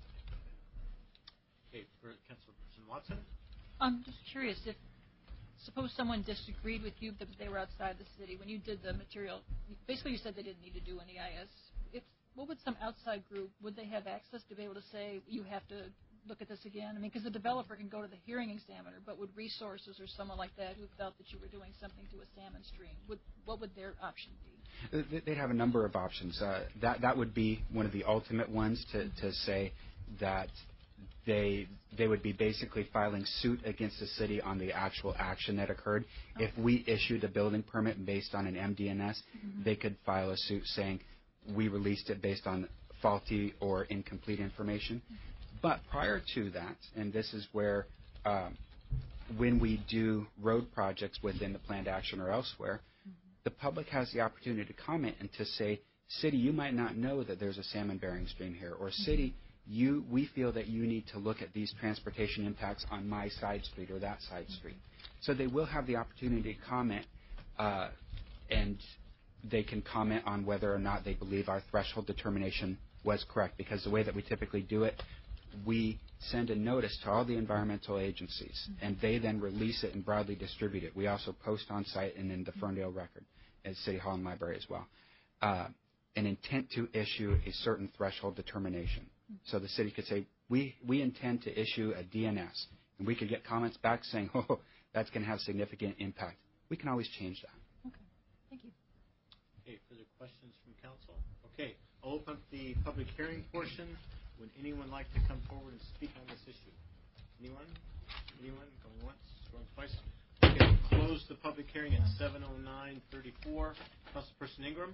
Okay, for Councilperson Watson? I'm just curious if, suppose someone disagreed with you, but they were outside the city. When you did the material, basically you said they didn't need to do an E I S. If, what would some outside group, would they have access to be able to say, you have to look at this again? I mean, because the developer can go to the hearing examiner, but would Resources or someone like that who felt that you were doing something to a salmon stream, would, what would their option be? They'd have a number of options. Uh, that, that would be one of the ultimate ones to, to say that they they would be basically filing suit against the city on the actual action that occurred. Okay. If we issued a building permit based on an M D N S, mm-hmm. they could file a suit saying we released it based on faulty or incomplete information. Mm-hmm. But prior to that, and this is where um, when we do road projects within the planned action or elsewhere, mm-hmm. the public has the opportunity to comment and to say, city, you might not know that there's a salmon-bearing stream here, or mm-hmm. city, You, we feel that you need to look at these transportation impacts on my side street or that side street. So they will have the opportunity to comment, uh, and they can comment on whether or not they believe our threshold determination was correct. Because the way that we typically do it, we send a notice to all the environmental agencies, mm-hmm. and they then release it and broadly distribute it. We also post on site and in the Ferndale Record at City Hall and Library as well. Uh, an intent to issue a certain threshold determination. So the city could say, we, we intend to issue a D N S. And we could get comments back saying, oh, that's going to have significant impact. We can always change that. Okay. Thank you. Okay, further questions from council? Okay, I'll open up the public hearing portion. Would anyone like to come forward and speak on this issue? Anyone? Anyone? Going once? Going twice? Okay, we'll close the public hearing at seven oh nine thirty-four. Councilperson Ingram?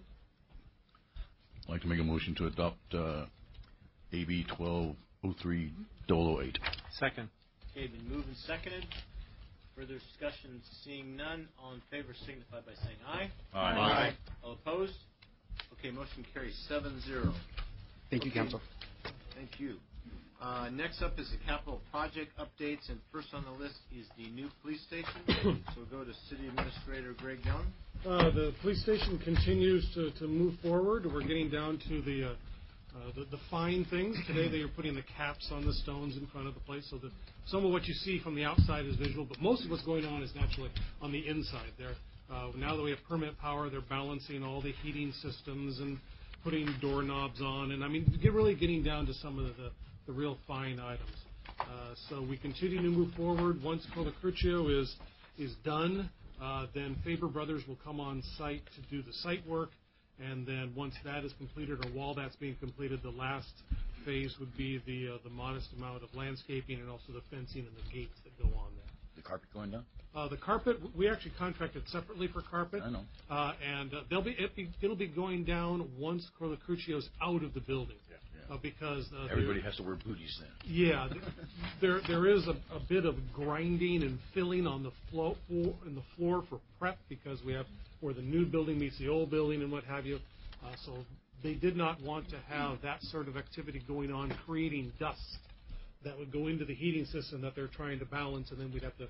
I'd like to make a motion to adopt uh, A B twelve oh three oh eight. Second. Okay, been moved and seconded. Further discussion, seeing none. All in favor signify by saying aye. Aye. Aye. Aye. All opposed? Okay, motion carries seven zero. Thank you, okay. Council. Thank you. Uh, next up is the capital project updates, and first on the list is the new police station. So we'll go to City Administrator Greg Young. Uh, the police station continues to, to move forward. We're getting down to the, uh, uh, the the fine things. Today they are putting the caps on the stones in front of the place, so that some of what you see from the outside is visual, but most of what's going on is naturally on the inside. There, uh, now that we have permit power, they're balancing all the heating systems and putting doorknobs on, and I mean, get really getting down to some of the, the real fine items. Uh, so we continue to move forward. Once Colacurcio is is done, Uh, then Faber Brothers will come on site to do the site work, and then once that is completed, or while that's being completed, the last phase would be the uh, the modest amount of landscaping and also the fencing and the gates that go on there. The carpet going down? Uh, the carpet, we actually contracted separately for carpet. I know. Uh, and uh, they'll be, it be, it'll be going down once Corlacruccio's out of the building. Yeah, yeah. Uh, because uh, everybody has to wear booties then. Yeah, there there is a, a bit of grinding and filling on the floor in the floor for prep because we have where the new building meets the old building and what have you. Uh, so they did not want to have that sort of activity going on, creating dust that would go into the heating system that they're trying to balance, and then we'd have to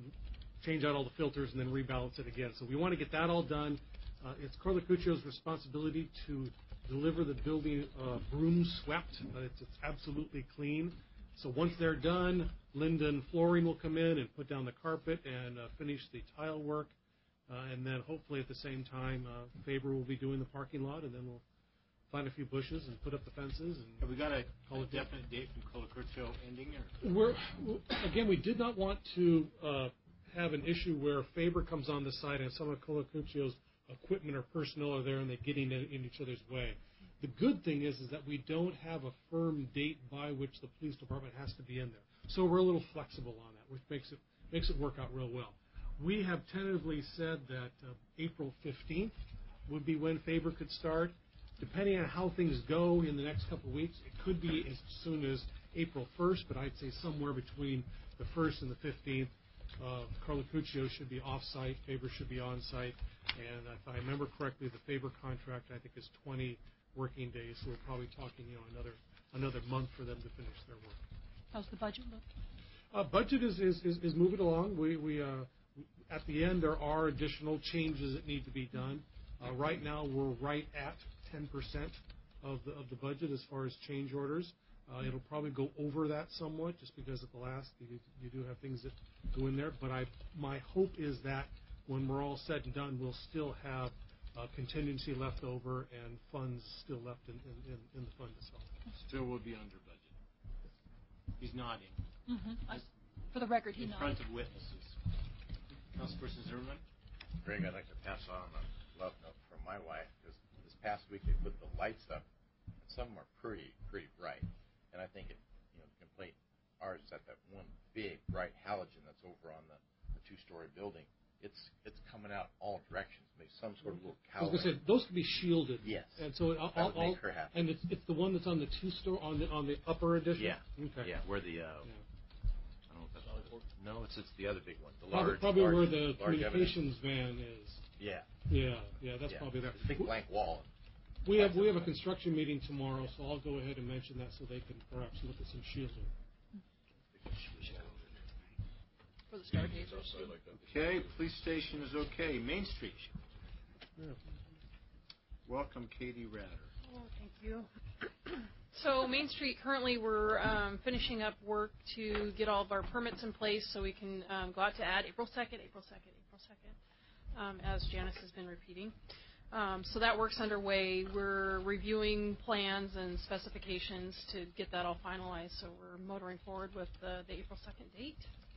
change out all the filters and then rebalance it again. So we want to get that all done. Uh, it's Corlacruccio's responsibility to deliver the building uh, broom swept. Uh, it's, it's absolutely clean. So once they're done, Linden Flooring will come in and put down the carpet and uh, finish the tile work. Uh, and then hopefully at the same time, uh, Faber will be doing the parking lot, and then we'll plant a few bushes and put up the fences. And have we got a, a definite date from Corlacruccio ending? Or? We're, again, we did not want to uh, have an issue where Faber comes on the site and some of Corlacruccio's equipment or personnel are there and they're getting in, in each other's way. The good thing is, is that we don't have a firm date by which the police department has to be in there. So we're a little flexible on that, which makes it makes it work out real well. We have tentatively said that uh, April fifteenth would be when Faber could start. Depending on how things go in the next couple of weeks, it could be as soon as April first, but I'd say somewhere between the first and the fifteenth. Uh, Corlacruccio should be off-site, Faber should be on-site, and if I remember correctly, the Faber contract, I think, is twenty working days, so we're probably talking, you know, another another month for them to finish their work. How's the budget look? Uh, budget is, is, is, is moving along. We, we uh, at the end, there are additional changes that need to be done. Uh, right now, we're right at ten percent of the, of the budget as far as change orders. Uh, it'll probably go over that somewhat just because at the last you, you do have things that go in there. But I, my hope is that when we're all said and done, we'll still have uh, contingency left over and funds still left in, in, in the fund itself. Still will be under budget. He's nodding. Mm-hmm. I, for the record, he in nodded. front of witnesses. Councilperson Zimmerman? Greg, I'd like to pass on a love note from my wife because this past week they put the lights up. Some are pretty, pretty bright. And I think it, you know, the complaint ours is that that one big bright halogen that's over on the, the two-story building, it's it's coming out all directions. Maybe some sort of little I was cowlight. going to say those can be shielded. Yes. And so I'll, that would I'll, make her happy. and it's it's the one that's on the two-story on the on the upper edition. Yeah. Okay. Yeah. Where the uh, Yeah. I don't know if that's no, it's it's the other big one. The Probably, large, probably large, where the large communications evidence. van is. Yeah. Yeah. Yeah. That's yeah. probably there. It's a big blank wall. We have we have a construction meeting tomorrow, so I'll go ahead and mention that so they can perhaps look at some shielding. For the stargazers. Okay, police station is okay. Main Street. Yeah. Welcome, Katie Ratter. Oh, thank you. So Main Street, currently we're um, finishing up work to get all of our permits in place so we can um, go out to ad April second, April second, April second, um, as Janice has been repeating. Um, so that work's underway. We're reviewing plans and specifications to get that all finalized. So we're motoring forward with the, the April second date.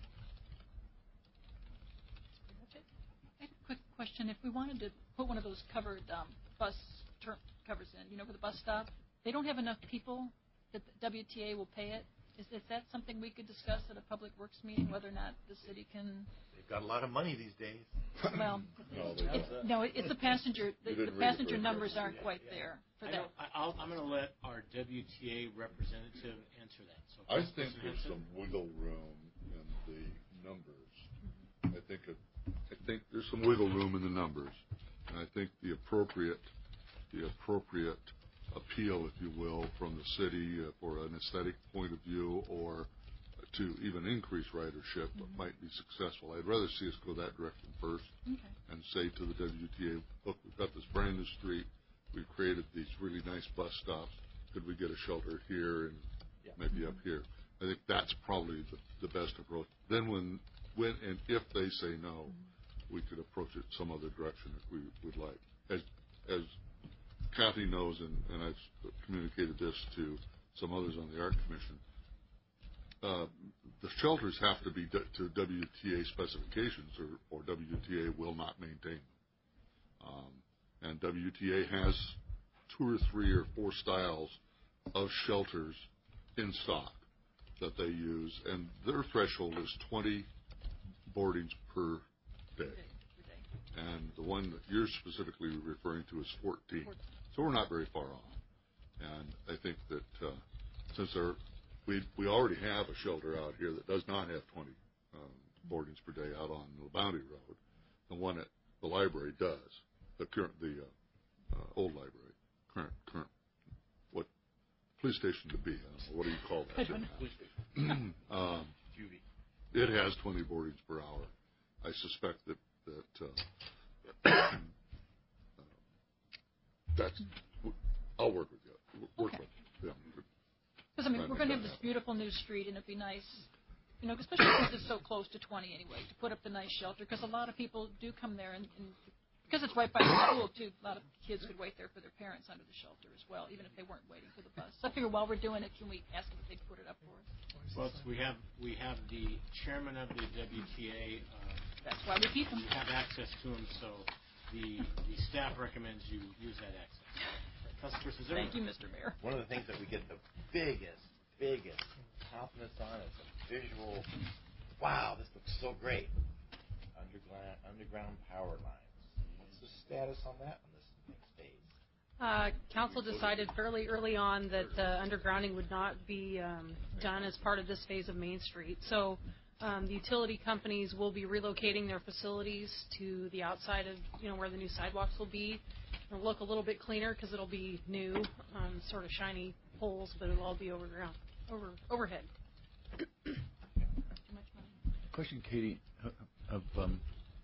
That's pretty much it. I have a quick question. If we wanted to put one of those covered um, bus ter- covers in, you know, for the bus stop, they don't have enough people that the W T A will pay it. Is, is that something we could discuss at a public works meeting, whether or not the city can? They've got a lot of money these days. Well, No, it's, they it's, no, it's the passenger. The, You the didn't read it passenger very numbers carefully. aren't quite there for I that. know, I, I'll, I'm going to let our W T A representative answer that. So I Councilperson think there's Hanson? some wiggle room in the numbers. I think it, I think there's some wiggle room in the numbers, and I think the appropriate, the appropriate appeal, if you will, from the city uh, for an aesthetic point of view or to even increase ridership mm-hmm. might be successful. I'd rather see us go that direction first Okay. and say to the W T A, look, we've got this brand new street. We've created these really nice bus stops. Could we get a shelter here and Yeah. maybe mm-hmm. up here? I think that's probably the, the best approach. Then when, when and if they say no, mm-hmm. we could approach it some other direction if we would like. As, as Kathy knows, and, and I've communicated this to some others on the Art Commission, uh, the shelters have to be d- to W T A specifications, or, or W T A will not maintain them. Um, and W T A has two or three or four styles of shelters in stock that they use, and their threshold is twenty boardings per day. And the one that you're specifically referring to is fourteen. So we're not very far off. And I think that uh, since there, we we already have a shelter out here that does not have twenty um, boardings per day out on the Bounty Road, the one at the library does, the current the uh, uh, old library, current current what police station to be? I don't know, what do you call that? Police station. um, Juvie. It has twenty boardings per hour. I suspect that that uh, uh, that's. I'll work with you. Work Okay. with you. Yeah. Because I mean, we're going to have this beautiful new street, and it'd be nice, you know, especially since it's so close to twenty anyway, to put up the nice shelter. Because a lot of people do come there, and, and because it's right by the school too, a lot of kids could wait there for their parents under the shelter as well, even if they weren't waiting for the bus. So I figure while we're doing it, can we ask them if they'd put it up for us? Well, we have we have the chairman of the W T A. Uh, That's why we keep them. We have access to him, so the the staff recommends you use that access. Thank you, Mister Mayor. One of the things that we get the biggest, biggest compliments on is the visual. Wow, this looks so great. Underground, underground power lines. What's the status on that on this next phase? Uh, council decided fairly early on that uh, undergrounding would not be um, done as part of this phase of Main Street. So um, the utility companies will be relocating their facilities to the outside of, you know, where the new sidewalks will be. It'll look a little bit cleaner because it'll be new, um, sort of shiny poles, but it'll all be overground, over overhead. Question, Katie, of um,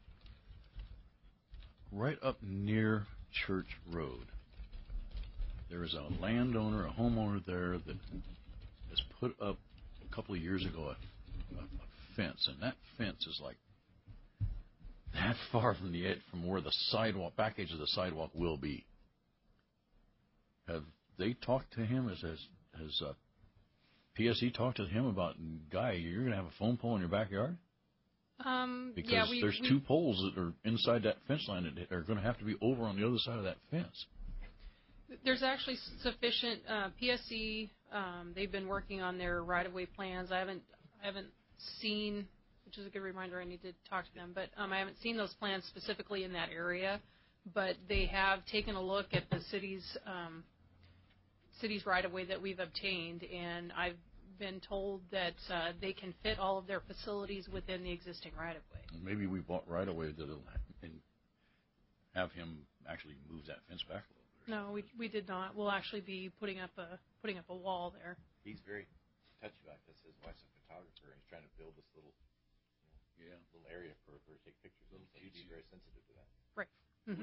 right up near Church Road, there is a landowner, a homeowner there that has put up a couple of years ago a, a, a fence, and that fence is like that far from the edge, from where the sidewalk, back edge of the sidewalk will be. Have they talked to him? Has has, has uh, P S E talked to him about, Guy, you're going to have a phone pole in your backyard? Um, Because yeah, we, there's we, two poles that are inside that fence line that are going to have to be over on the other side of that fence. There's actually sufficient uh, P S E. Um, they've been working on their right-of-way plans. I haven't, I haven't seen. Which is a good reminder, I need to talk to them. But um, I haven't seen those plans specifically in that area. But they have taken a look at the city's um, city's right-of-way that we've obtained, and I've been told that uh, they can fit all of their facilities within the existing right-of-way. Maybe we bought right-of-way that'll and have him actually move that fence back a little bit. No, we we did not. We'll actually be putting up a putting up a wall there. He's very touchy about this. His wife's a photographer, and he's trying to build this little. Yeah, little area for her to take pictures of. So he's very sensitive to that. Right. Mm-hmm.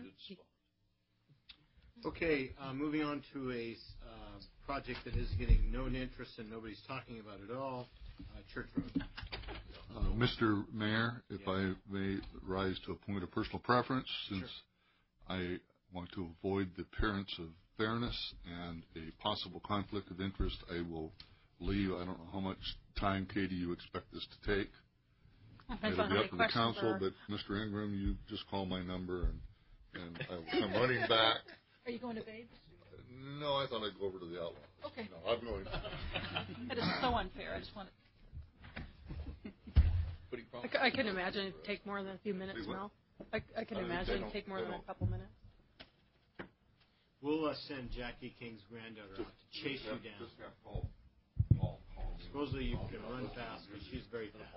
Okay, uh, moving on to a uh, project that is getting no interest and nobody's talking about it at all, uh, Church Road. Uh, Mister Mayor, if yeah. I may rise to a point of personal preference, since sure. I want to avoid the appearance of fairness and a possible conflict of interest, I will leave. I don't know how much time, Katie, you expect this to take. It'll be up to the council, but Mister Ingram, you just call my number, and, and I will come running back. Are you going to Babe? No, I thought I'd go over to the Outlaw. Okay. No, I'm going. That is so unfair. I just want to. I, c- I couldn't imagine it'd take more than a few minutes, Mel. I, I can imagine it'd take more than a couple minutes. We'll uh, send Jackie King's granddaughter out to chase you down. Supposedly you can run fast, but she's very fast.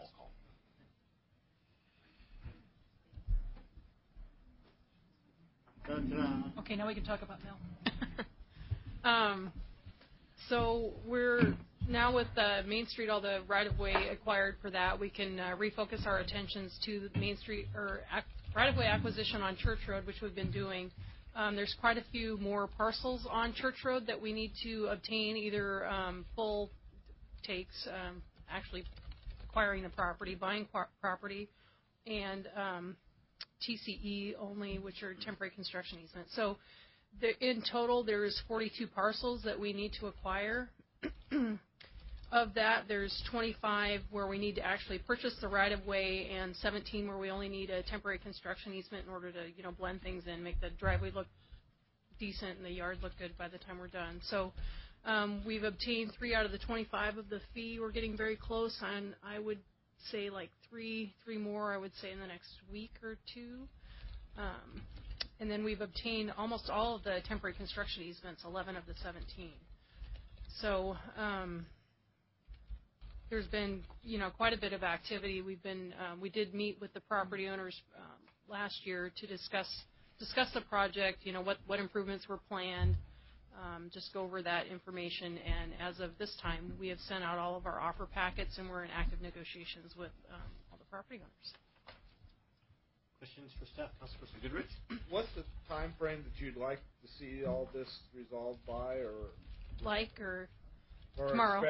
Okay, now we can talk about Mel. um, so we're now with uh, Main Street, all the right-of-way acquired for that, we can uh, refocus our attentions to the Main Street or ac- right-of-way acquisition on Church Road, which we've been doing. Um, there's quite a few more parcels on Church Road that we need to obtain, either um, full takes, um, actually acquiring the property, buying par- property, and um, T C E only, which are temporary construction easements. So the, in total, there's forty-two parcels that we need to acquire. of that, there's twenty-five where we need to actually purchase the right-of-way, and seventeen where we only need a temporary construction easement in order to, you know, blend things in, make the driveway look decent and the yard look good by the time we're done. So um, we've obtained three out of the twenty-five of the fee. We're getting very close, and I would say like three, three more, I would say, in the next week or two. Um, and then we've obtained almost all of the temporary construction easements, eleven of the seventeen. So um, there's been, you know, quite a bit of activity. We've been, um, we did meet with the property owners um, last year to discuss discuss the project. You know, what what improvements were planned. Um, just go over that information. And as of this time, we have sent out all of our offer packets, and we're in active negotiations with um, all the property owners. Questions for staff, Councilperson Goodrich? What's the time frame that you'd like to see all this resolved by, or like, or, or tomorrow?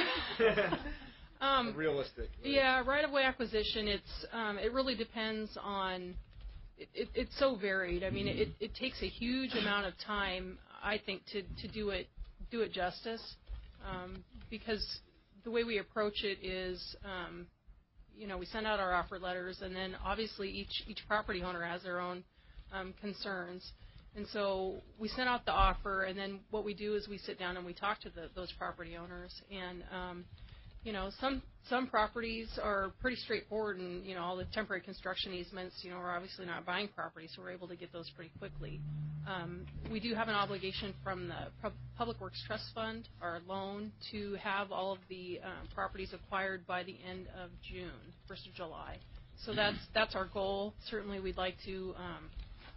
um, realistic. Right? Yeah, right-of-way acquisition. It's um, it really depends on. It, it, it's so varied. I mean, it, it takes a huge amount of time, I think, to, to do it do it justice, um, because the way we approach it is. Um, You know, we send out our offer letters, and then obviously each each property owner has their own um, concerns. And so we send out the offer, and then what we do is we sit down and we talk to the, those property owners. And um, you know, some some properties are pretty straightforward, and you know, all the temporary construction easements. You know, we're obviously not buying property, so we're able to get those pretty quickly. Um, we do have an obligation from the Public Works Trust Fund, our loan, to have all of the um, properties acquired by the end of June, first of July. So that's that's our goal. Certainly, we'd like to um,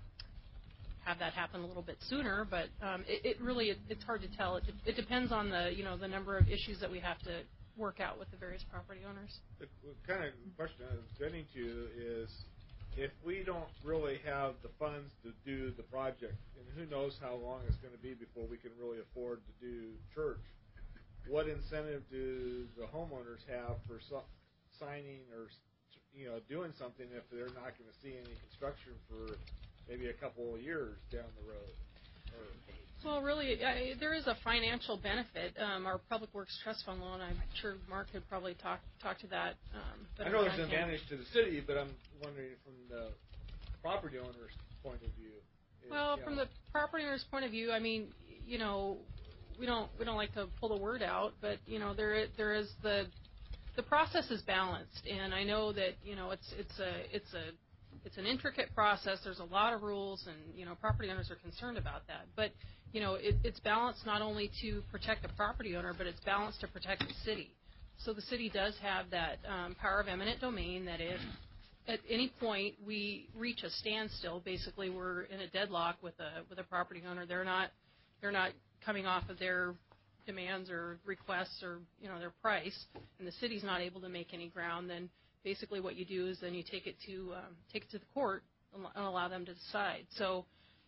have that happen a little bit sooner, but um, it, it really it, it's hard to tell. It, it depends on the you know the number of issues that we have to work out with the various property owners. The kind of question I was getting to is, if we don't really have the funds to do the project, and who knows how long it's going to be before we can really afford to do church, what incentive do the homeowners have for so, signing or you know doing something if they're not going to see any construction for maybe a couple of years down the road? Or, Well, really, I, there is a financial benefit. Um, our Public Works Trust Fund loan, I'm sure Mark could probably talk talk to that. Um, I know there's an advantage to the city, but I'm wondering from the property owner's point of view. Is, well, you from know, the property owner's point of view, I mean, you know, we don't we don't like to pull the word out, but you know, there there is the the process is balanced, and I know that you know it's it's a it's a it's an intricate process. There's a lot of rules, and you know, property owners are concerned about that, but you know, it, it's balanced not only to protect the property owner, but it's balanced to protect the city. So the city does have that um, power of eminent domain that if at any point we reach a standstill, basically we're in a deadlock with a with a property owner. They're not they're not coming off of their demands or requests or you know their price, and the city's not able to make any ground. Then basically what you do is then you take it to um, take it to the court and allow them to decide. So.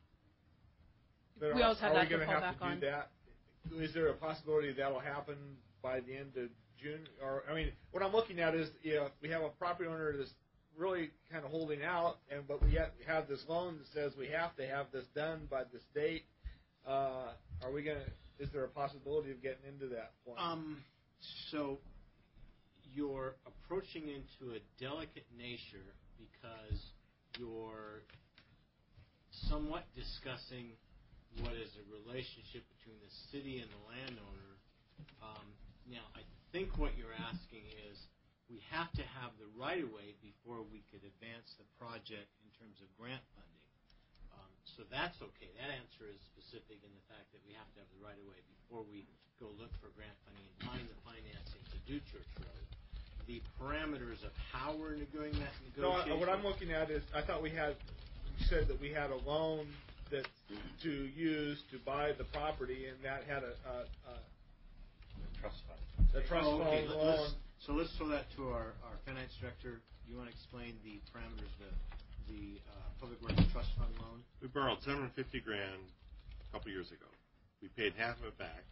But we are, always have are that we to going to fall have back to on. do that? Is there a possibility that'll happen by the end of June? Or I mean, what I'm looking at is, you know, we have a property owner that's really kind of holding out, and but we have this loan that says we have to have this done by this date. Uh, are we going to? Is there a possibility of getting into that point? Um, so you're approaching into a delicate nature because you're somewhat discussing what is a relationship between the city and the landowner. Um, now, I think what you're asking is we have to have the right-of-way before we could advance the project in terms of grant funding. Um, so that's okay. That answer is specific in the fact that we have to have the right-of-way before we go look for grant funding and find the financing to do Church Road. The parameters of how we're doing that negotiation. No, what I'm looking at is I thought we had you said that we had a loan that to use to buy the property, and that had a, a, a trust fund. The trust oh, okay. fund Let, loan. let's, so let's throw that to our, our finance director. You want to explain the parameters of the, the uh, Public Works Trust Fund loan? We borrowed seven hundred fifty grand a couple years ago. We paid half of it back.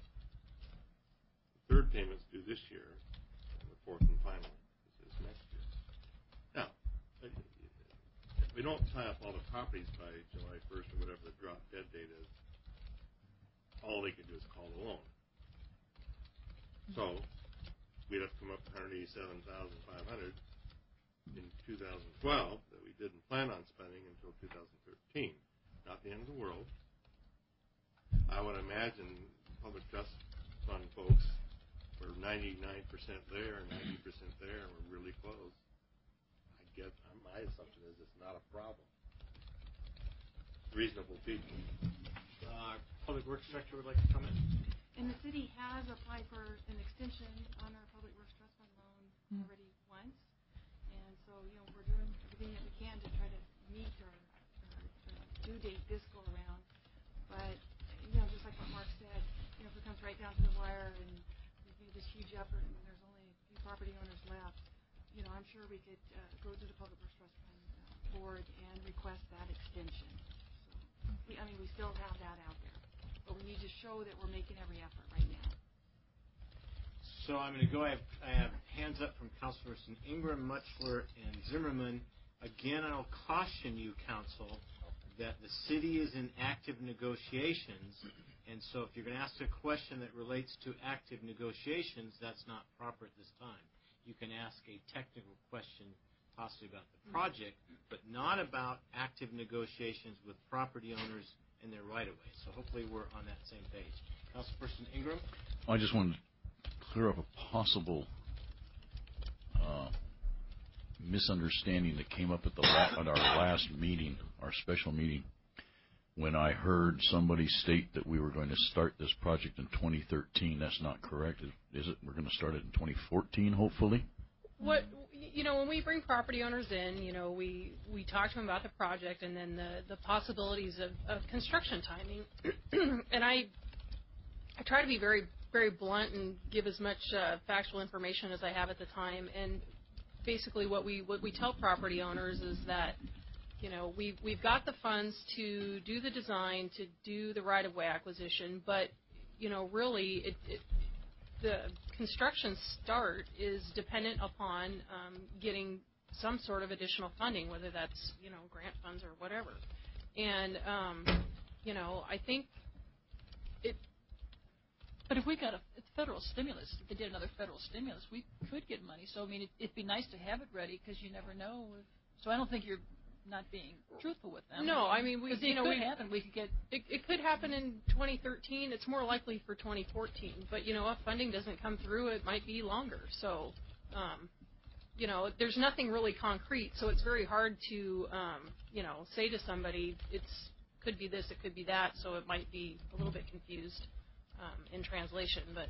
The third payment's due this year, and the fourth and final is next year. Now, we don't tie up all the properties by July first or whatever the drop dead date is. All they can do is call the loan. So we'd have to come up with one hundred eighty-seven thousand five hundred in two thousand twelve that we didn't plan on spending until two thousand thirteen. Not the end of the world. I would imagine public trust fund folks were ninety-nine percent there, ninety percent there, and we're really close. I guess my assumption is it's not a problem. Reasonable people. Uh, Public Works Director would like to comment. And the city has applied for an extension on our Public Works Trust Fund loan Mm. already once. And so, you know, we're doing everything that we can to try to meet our, our, our due date this go around. But, you know, just like what Mark said, you know, if it comes right down to the wire and we've made this huge effort and there's only a few property owners left, you know, I'm sure we could uh, go to the Public Works Trust Fund uh, board and request that extension. So, we, I mean, we still have that out there. But we need to show that we're making every effort right now. So I'm going to go. I have, I have hands up from Councilperson Ingram, Mutchler, and Zimmerman. Again, I'll caution you, Council, that the city is in active negotiations, and so if you're going to ask a question that relates to active negotiations, that's not proper at this time. You can ask a technical question possibly about the project, but not about active negotiations with property owners and their right-of-way. So hopefully we're on that same page. Councilperson Ingram? I just wanted to clear up a possible uh, misunderstanding that came up at the la- at our last meeting, our special meeting, when I heard somebody state that we were going to start this project in twenty thirteen. That's not correct, is, is it? We're going to start it in twenty fourteen, hopefully? What, you know, when we bring property owners in, you know, we, we talk to them about the project and then the, the possibilities of, of construction timing. And I I try to be very, very blunt and give as much uh, factual information as I have at the time. And basically what we what we tell property owners is that, you know, we've, we've got the funds to do the design, to do the right-of-way acquisition, but, you know, really it, it the construction start is dependent upon um, getting some sort of additional funding, whether that's, you know, grant funds or whatever. And, um, you know, I think it. But if we got a it's federal stimulus, if they did another federal stimulus, we could get money. So, I mean, it, it'd be nice to have it ready because you never know. If, so I don't think you're not being truthful with them. No, I mean, we, you it know, could we, happen. We could get. It, it could happen in twenty thirteen. It's more likely for twenty fourteen. But, you know, if funding doesn't come through, it might be longer. So, um, you know, there's nothing really concrete. So it's very hard to, um, you know, say to somebody, it's could be this, it could be that. So it might be a little bit confused um, in translation. But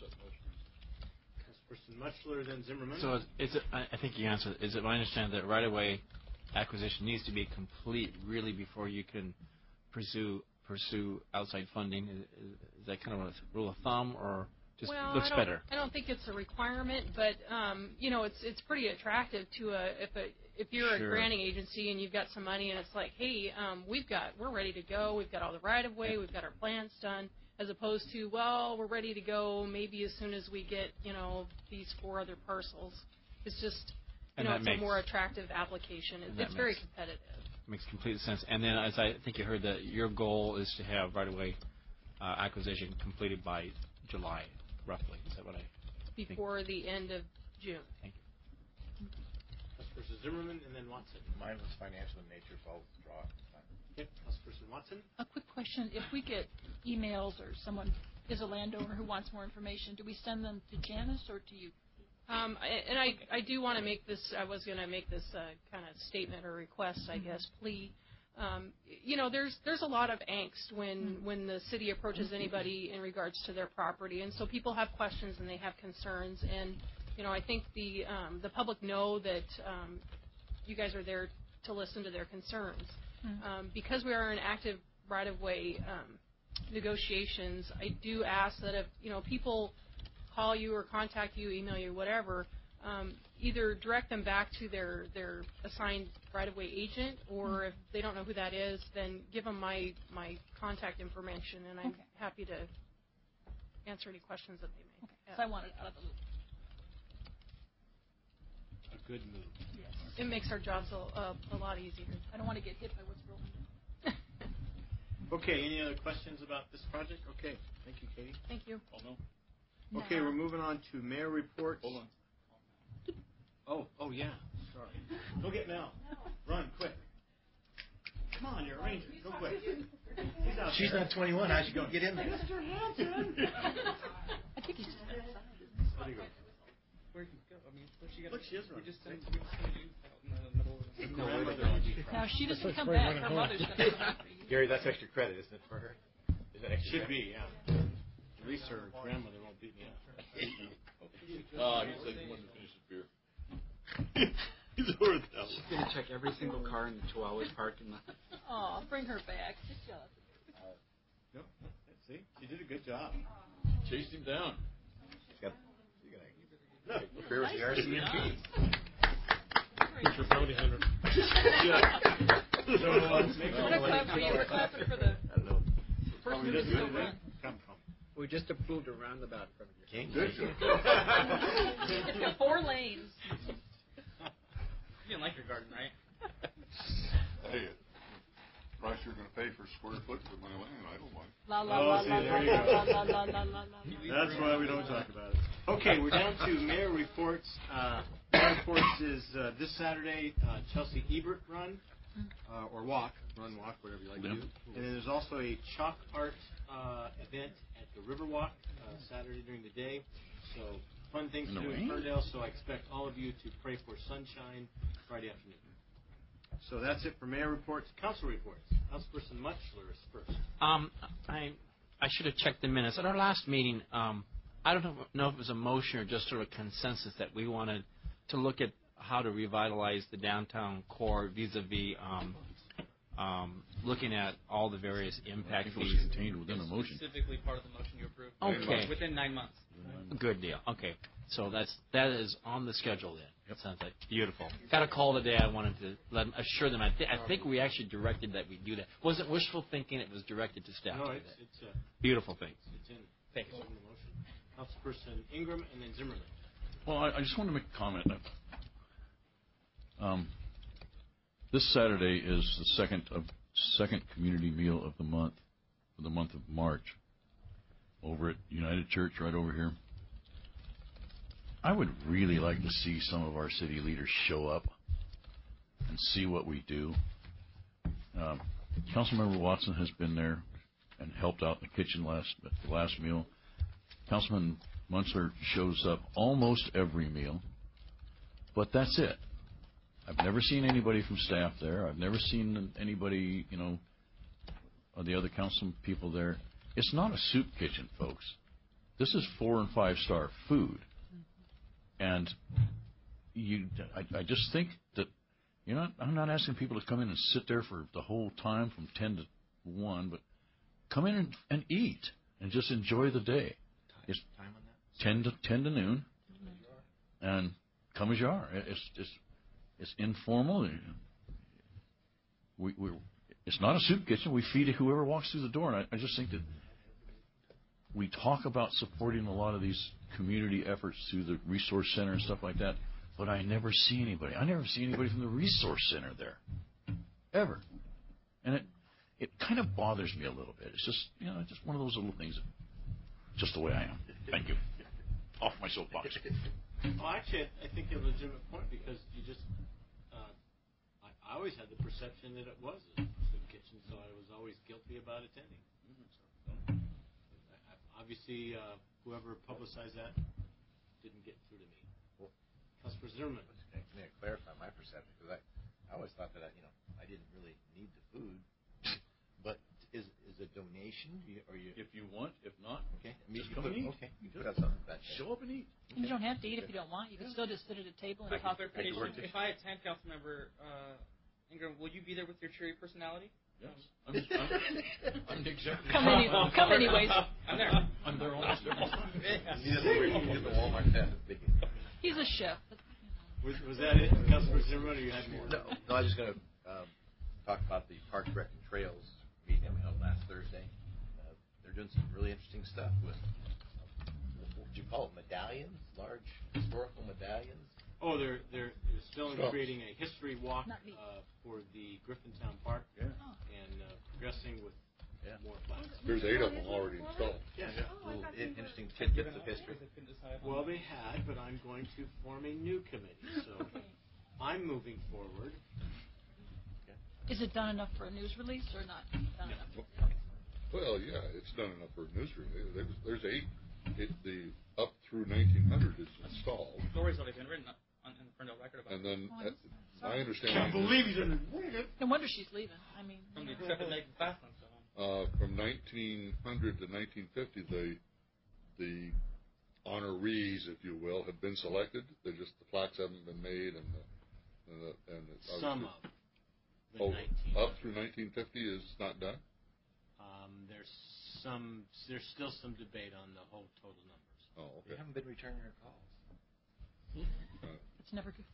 Councilperson Mutchler, then Zimmerman. So is, is it, I I think you answered. Is it my understanding that right away acquisition needs to be complete really before you can pursue pursue outside funding? Is, is that kind of a rule of thumb, or just well, looks I don't, better? I don't think it's a requirement, but um, you know, it's it's pretty attractive to a if a if you're Sure. a granting agency and you've got some money and it's like, hey, um, we've got we're ready to go, we've got all the right of way, we've got our plans done, as opposed to, well, we're ready to go maybe as soon as we get, you know, these four other parcels. It's just, you And know, that it's makes- a more attractive application. It, and that it's very makes- competitive. Makes complete sense. And then, as I think you heard, that your goal is to have right away uh, acquisition completed by July, roughly. Is that what I think? Before the end of June. Thank you. Councilperson Zimmerman, and then Watson. Mine was financial in nature, so I'll withdraw. Okay, Councilperson Watson. A quick question: if we get emails or someone is a landowner who wants more information, do we send them to Janice or to you? Um, I- and I, I do want to make this, I was going to make this uh, kind of statement or request, I guess, plea. Um, you know, there's there's a lot of angst when, when the city approaches anybody in regards to their property. And so people have questions and they have concerns. And, you know, I think the, um, the public know that um, you guys are there to listen to their concerns. Um, because we are in active right-of-way um, negotiations, I do ask that if, you know, people call you or contact you, email you, whatever, um, either direct them back to their, their assigned right-of-way agent, or if they don't know who that is, then give them my, my contact information, and I'm Okay. happy to answer any questions that they may Okay. have. So I want it out of the loop. A good move. Yes. It makes our jobs a, a, a lot easier. I don't want to get hit by what's rolling. Okay, any other questions about this project? Okay, thank you, Katie. Thank you. Oh, no. Okay, we're moving on to mayor reports. Hold on. Oh, oh yeah. Sorry. Go get Mel. Run, quick. Come on, you're a ranger. Go quick. He's out She's there. not twenty-one. How's she going to get in there? Mister Hanson. I think he's just outside. Where'd he go? Where can you go? I mean, where's she got? Look, she is We running. just sent, we just sent you out in the middle of the No, where the- Now, if she doesn't come back, her mother's going to come after you. Gary, that's extra credit, isn't it, for her? Is that extra Should credit? be, yeah. At least her grandmother won't beat me up. Oh, he said he wanted to finish his beer. He's over that She's going to check every single car in the Chihuahuas parking lot. Aw, bring her back. Good job. No, see, she did a good job. Chased him down. She's got, she's gonna take beer with the R C M P. Future bounty hunter. Yeah. So, uh, We're not clapping for you. We're clapping for the I don't know. person who can still run. Come from. We just approved a roundabout in front of your King. Yeah, four lanes. You didn't like your garden, right? Hey, price you're going to pay for square foot for my land, I don't mind. La la Oh, la see, la there you la go. la la la la la. That's why we don't talk about it. Okay, we're down to mayor reports. Uh, mayor reports is uh, this Saturday, uh, Chelsea Ebert run, uh, or walk, run, walk, whatever you like to do. And then there's also a chalk art uh, event at the Riverwalk uh, Saturday during the day. So fun things to In the do in rain? Ferndale. So I expect all of you to pray for sunshine Friday afternoon. So that's it for mayor reports. Council reports. Councilperson Mutchler is first. Um, I I should have checked the minutes. At our last meeting, um, I don't know, know if it was a motion or just sort of consensus that we wanted to look at how to revitalize the downtown core vis-a-vis um, um, looking at all the various impact It was fees. contained within the motion. Specifically part of the motion you approved. Okay. Within nine months. Good deal. Okay, so that's that is on the schedule then. Yep. Sounds like beautiful. Got a call today. I wanted to let them, assure them. I, th- I think we actually directed that we do that. Wasn't wishful thinking. It was directed to staff. No, to do it's, that. it's, uh, Beautiful thing. it's in. Thank you. It's in the motion. Councilperson Ingram and then Zimmerman. Well, I, I just want to make a comment. Um, this Saturday is the second of second community meal of the month, for the month of March, over at United Church, right over here. I would really like to see some of our city leaders show up and see what we do. Um, Councilmember Watson has been there and helped out in the kitchen last at the last meal. Councilman Munchler shows up almost every meal, but that's it. I've never seen anybody from staff there. I've never seen anybody, you know, of the other council people there. It's not a soup kitchen, folks. This is four and five star food. And you, I, I just think that, you know, I'm not asking people to come in and sit there for the whole time from ten to one, but come in and, and eat and just enjoy the day. It's ten to ten to noon, and come as you are. It's it's it's informal. We we it's not a soup kitchen. We feed whoever walks through the door, and I, I just think that we talk about supporting a lot of these community efforts through the resource center and stuff like that, but I never see anybody. I never see anybody from the resource center there, ever. And it it kind of bothers me a little bit. It's just, you know, just one of those little things. Just the way I am. Thank you. Off my soapbox. Well, actually, I think you have a legitimate point because you just, uh, I, I always had the perception that it was a soup kitchen, so I was always guilty about attending. So, I, I, obviously, uh, whoever publicized that didn't get through to me. Well, Councilor Zimmerman. Can I clarify my perception? Because I, I always thought that I, you know, I didn't really need the food, but is is a donation or you? If you want, if not, okay, I mean, just you come put, and eat. Okay, you put out something. That Show up and eat. You don't have to eat if you don't want. You can still just sit at a table and talk. Clarification, if I attend, Councilmember uh, Ingram, will you be there with your cheery personality? Yes. I'm, I'm, I'm the executive. Come, any, come anyways. I'm there. I'm there almost every time. He doesn't work at the Walmart tent. He's a chef. Was, was that it, Councilor Zimmerman, or you had more? No, no. I was just going to um, talk about the Parks, Rec, and Trails meeting that we held last Thursday. Uh, they're doing some really interesting stuff with, uh, what would you call it, medallions, large historical medallions. Oh, they're they're, they're still Sure. creating a history walk uh, for the Griffintown Park, Yeah. and uh, progressing with Yeah. more flats. There's eight of them already installed. Yeah. Little interesting tidbits of history. Well, they had, but I'm going to form a new committee, so I'm moving forward. Is it done enough for a news release or not done enough? Well, yeah, it's done enough for a news release. There's, there's eight. It, the up through nineteen hundred is installed. Stories already been written on, in the Ferndale Record about And then, Oh, at, my understanding. Can't believe you didn't read it. No wonder she's leaving. I mean, from the intrepid Megan Claflin. So. Uh, from nineteen hundred to nineteen fifty, the the honorees, if you will, have been selected. They just the plaques haven't been made, and the and the, and the Some of the oh, nineteen up through nineteen fifty is not done. Um, there's some. There's still some debate on the whole total numbers. Oh, They okay. haven't been returning her calls. it's never good.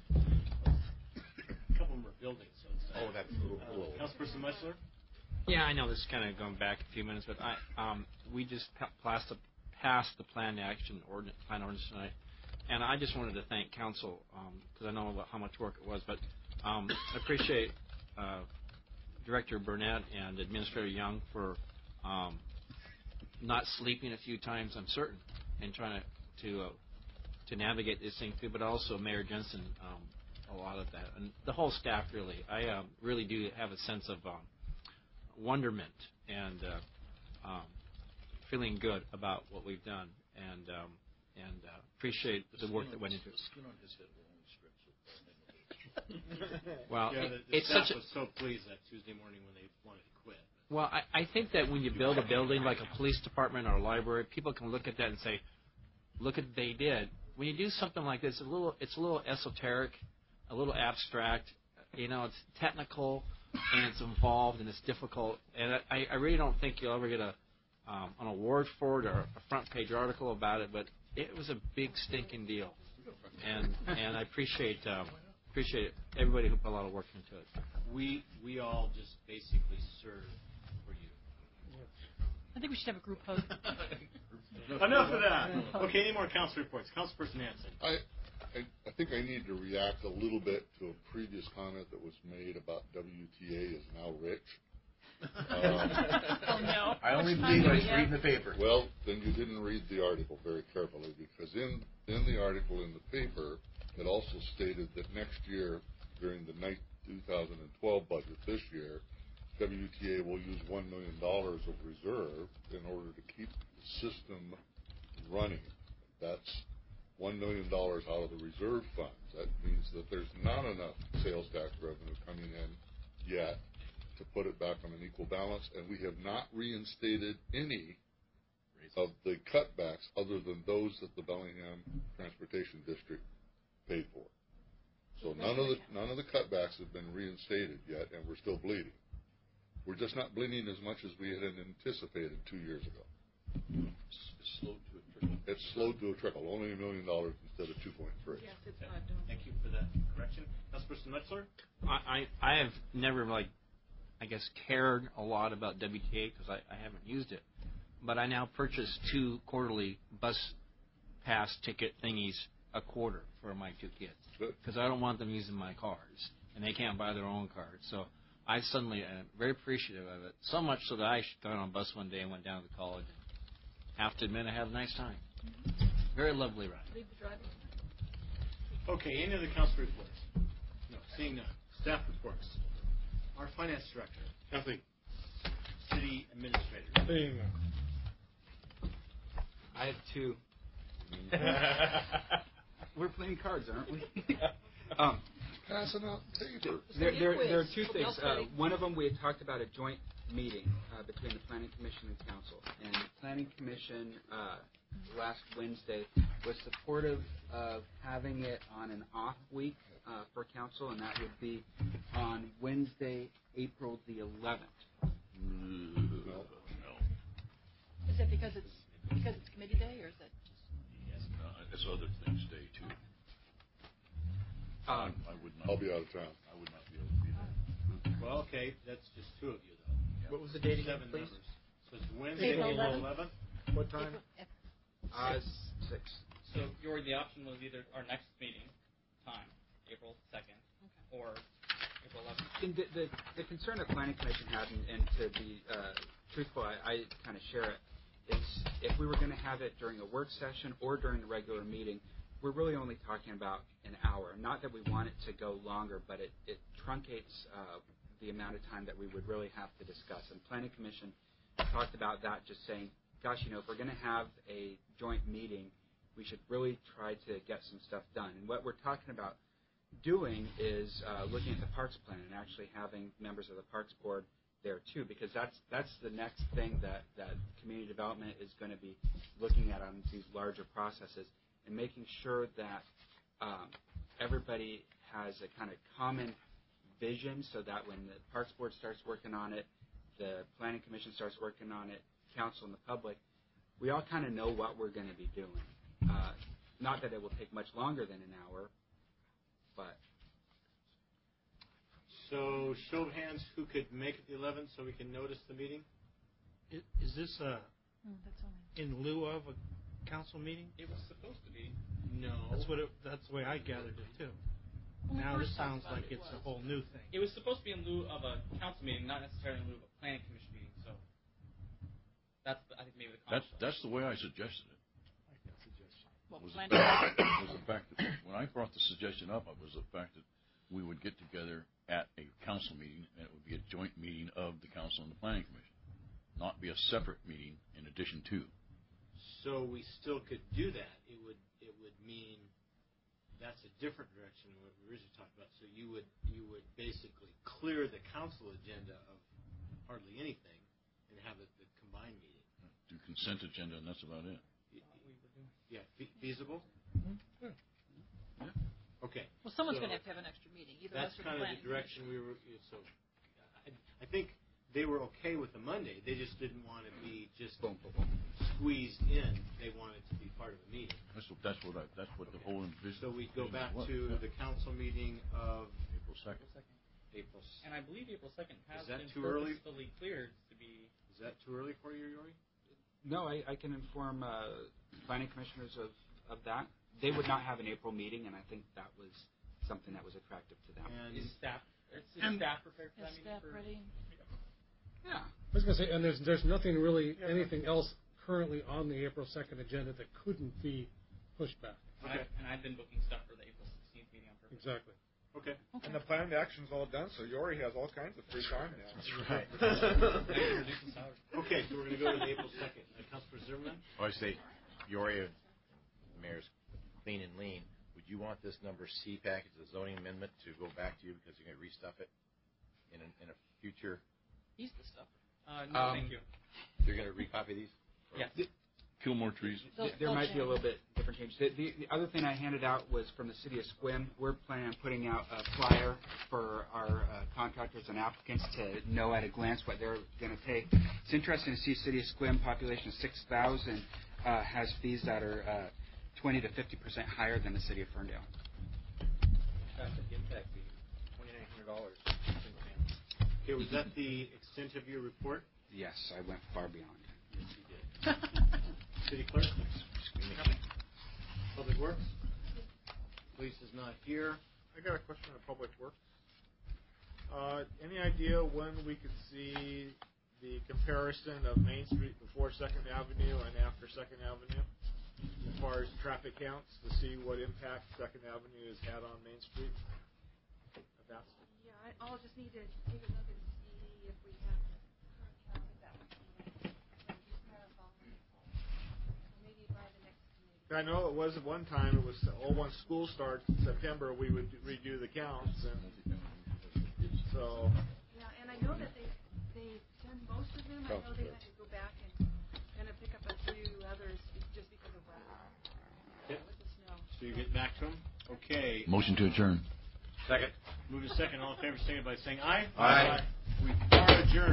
A couple of them are building, so it's. Oh, that's a little. Uh, little Councilperson Mutchler? Yeah, I know this is kind of going back a few minutes, but I um, we just pa- passed the, passed the planned action ordinance, plan ordinance tonight, and I just wanted to thank council because um, I know about how much work it was, but um, I appreciate uh, Director Burnett and Administrator Young for um, not sleeping a few times, I'm certain, and trying to to, uh, to navigate this thing through, but also Mayor Jensen, um, a lot of that, and the whole staff really. I um, really do have a sense of um, wonderment and uh, um, feeling good about what we've done, and um, and uh, appreciate the work that went into it. Skin on his head will only stretch so far. Well, yeah, it, the, the it's staff such a, was so pleased that Tuesday morning when they wanted to quit. well, I, I think that when you build a building like a police department or a library, people can look at that and say, "Look at what they did." When you do something like this, it's a little it's a little esoteric, a little abstract. You know, it's technical and it's involved and it's difficult. And I, I really don't think you'll ever get a um, an award for it or a front page article about it. But it was a big stinking deal, and and I appreciate um, appreciate everybody who put a lot of work into it. We we all just basically serve for you. I think we should have a group hug. Enough of that. Okay, any more council reports? Councilperson Hanson. I, I I think I need to react a little bit to a previous comment that was made about W T A is now rich. Um, oh no! I only believe I was reading the paper. Well, then you didn't read the article very carefully, because in in the article in the paper, it also stated that next year, during the two thousand twelve budget this year, W T A will use one million dollars of reserve in order to keep the system running. That's one million dollars out of the reserve funds. That means that there's not enough sales tax revenue coming in yet to put it back on an equal balance, and we have not reinstated any of the cutbacks other than those that the Bellingham Transportation District paid for. So none of the none of the cutbacks have been reinstated yet, and we're still bleeding. We're just not bleeding as much as we had anticipated two years ago. It's slowed to a trickle. It's slowed to a trickle, only a million dollars instead of two point three. Yes, it's not doing. Thank you for that correction. Councilperson Mutchler? I, I, I have never, like, I guess, cared a lot about W T A because I, I haven't used it. But I now purchase two quarterly bus pass ticket thingies a quarter for my two kids. Because I don't want them using my cars. And they can't buy their own cars. So I suddenly am very appreciative of it. So much so that I got on a bus one day and went down to college. And have to admit, I had a nice time. Very lovely ride. Leave the driving. Okay, any other council reports? No, seeing none. Staff reports. Our finance director. Nothing. City administrator. Seeing none. I have two. We're playing cards, aren't we? um, Passing out papers. there, there, there are two Quiz. things. Uh, one of them, we had talked about a joint meeting uh, between the Planning Commission and Council. And the Planning Commission uh, last Wednesday was supportive of having it on an off week uh, for Council, and that would be on Wednesday, April the eleventh. No. Is that because it's because it's committee day, or is that just? No, it's other things day too. Um, I would not. I'll be out of town. I would not be able to be there. Well, okay, that's just two of you, though. What was the date again, Seven please? members. So it's Wednesday, April April eleventh. eleventh. What time? Uh, six. So, your the option was either our next meeting time, April second, or April eleventh. And the, the, the concern the Planning Commission had, and, and to be uh, truthful, I, I kind of share it, is if we were going to have it during a work session or during a regular meeting, we're really only talking about an hour. Not that we want it to go longer, but it, it truncates uh, the amount of time that we would really have to discuss. And Planning Commission talked about that, just saying, gosh, you know, if we're going to have a joint meeting, we should really try to get some stuff done. And what we're talking about doing is uh, looking at the Parks Plan and actually having members of the Parks Board there too, because that's that's the next thing that, that community development is going to be looking at on these larger processes, and making sure that um, everybody has a kind of common vision, so that when the Parks Board starts working on it, the Planning Commission starts working on it, council and the public, we all kind of know what we're going to be doing. Uh, not that it will take much longer than an hour, but. So, show of hands, who could make it the eleventh so we can notice the meeting? Is, is this uh, Oh, that's only. in lieu of a council meeting? It was supposed to be. No. That's what it, that's the way I gathered it too. When we Now this first talked sounds about like it, it it's a was. whole new thing. It was supposed to be in lieu of a council meeting, not necessarily in lieu of a planning commission meeting. So that's, the, I think, maybe the That's conflict. that's the way I suggested it. Well, Was planning. the, fact, was the fact that when I brought the suggestion up, it was the fact that we would get together at a council meeting, and it would be a joint meeting of the council and the planning commission, not be a separate meeting in addition to. So we still could do that. It would it would mean that's a different direction than what we originally talked about. So you would you would basically clear the council agenda of hardly anything and have it the combined meeting. Do consent agenda, and that's about it. Yeah, fe- feasible. Mm-hmm. Yeah. Okay. Well, someone's so going to have to have an extra meeting, either that's us or kind the of planning the direction we were. So I, I think they were okay with the Monday. They just didn't want to be just boom, boom, boom. squeezed in. They wanted to be part of the meeting. That's what that's what I, that's what the whole envision. So we go back was, to yeah. the council meeting of April second. April. And I believe April second has Is that been too early? purposefully cleared to be. Is that too early for you, Yori? No, I, I can inform uh, planning commissioners of, of that. They would not have an April meeting, and I think that was something that was attractive to them. And Is staff, is And- staff prepared for Is that meeting? staff for- ready? Yeah. I was going to say, and there's there's nothing really, anything else currently on the April second agenda that couldn't be pushed back. And, I, and I've been booking stuff for the April sixteenth meeting on purpose. Exactly. Okay. And the planned action's all done, so Yori has all kinds of free time now. That's right. Okay, so we're going to go to the April second. Uh, Councilor Zimmerman? Oh, I say, Yori, the mayor's clean and lean. Would you want this number C package, the zoning amendment, to go back to you because you're going to restuff it in a, in a future? He's the stuff. Uh, no, Um, thank you. You're going to recopy these? Yes. Kill more trees. Th- There might be a little bit different change. The, the, the other thing I handed out was from the city of Sequim. We're planning on putting out a flyer for our uh, contractors and applicants to know at a glance what they're going to pay. It's interesting to see city of Sequim, population of six thousand, uh, has fees that are uh, twenty to fifty percent higher than the city of Ferndale. Traffic impact fee, twenty-nine hundred dollars. Okay, was that the extent of your report? Yes, I went far beyond. Yes, you did. City clerk? Public Works? Police is not here. I got a question on Public Works. Uh, any idea when we could see the comparison of Main Street before Second Avenue and after Second Avenue, as far as traffic counts, to see what impact Second Avenue has had on Main Street? If that's Yeah, I- I'll just need to take a look and see if we have the current count of that. Just kind of following it. So maybe by the next meeting. I know it was at one time. It was oh, once school starts in September, we would redo the counts, and so. Yeah, and I know that they they've done most of them. I know they had to go back and kind of pick up a few others just because of weather. Okay. With the snow. So you get back to him? Okay. Motion to adjourn. Second. Move to second. All in favor, signify by saying aye. Aye. Aye.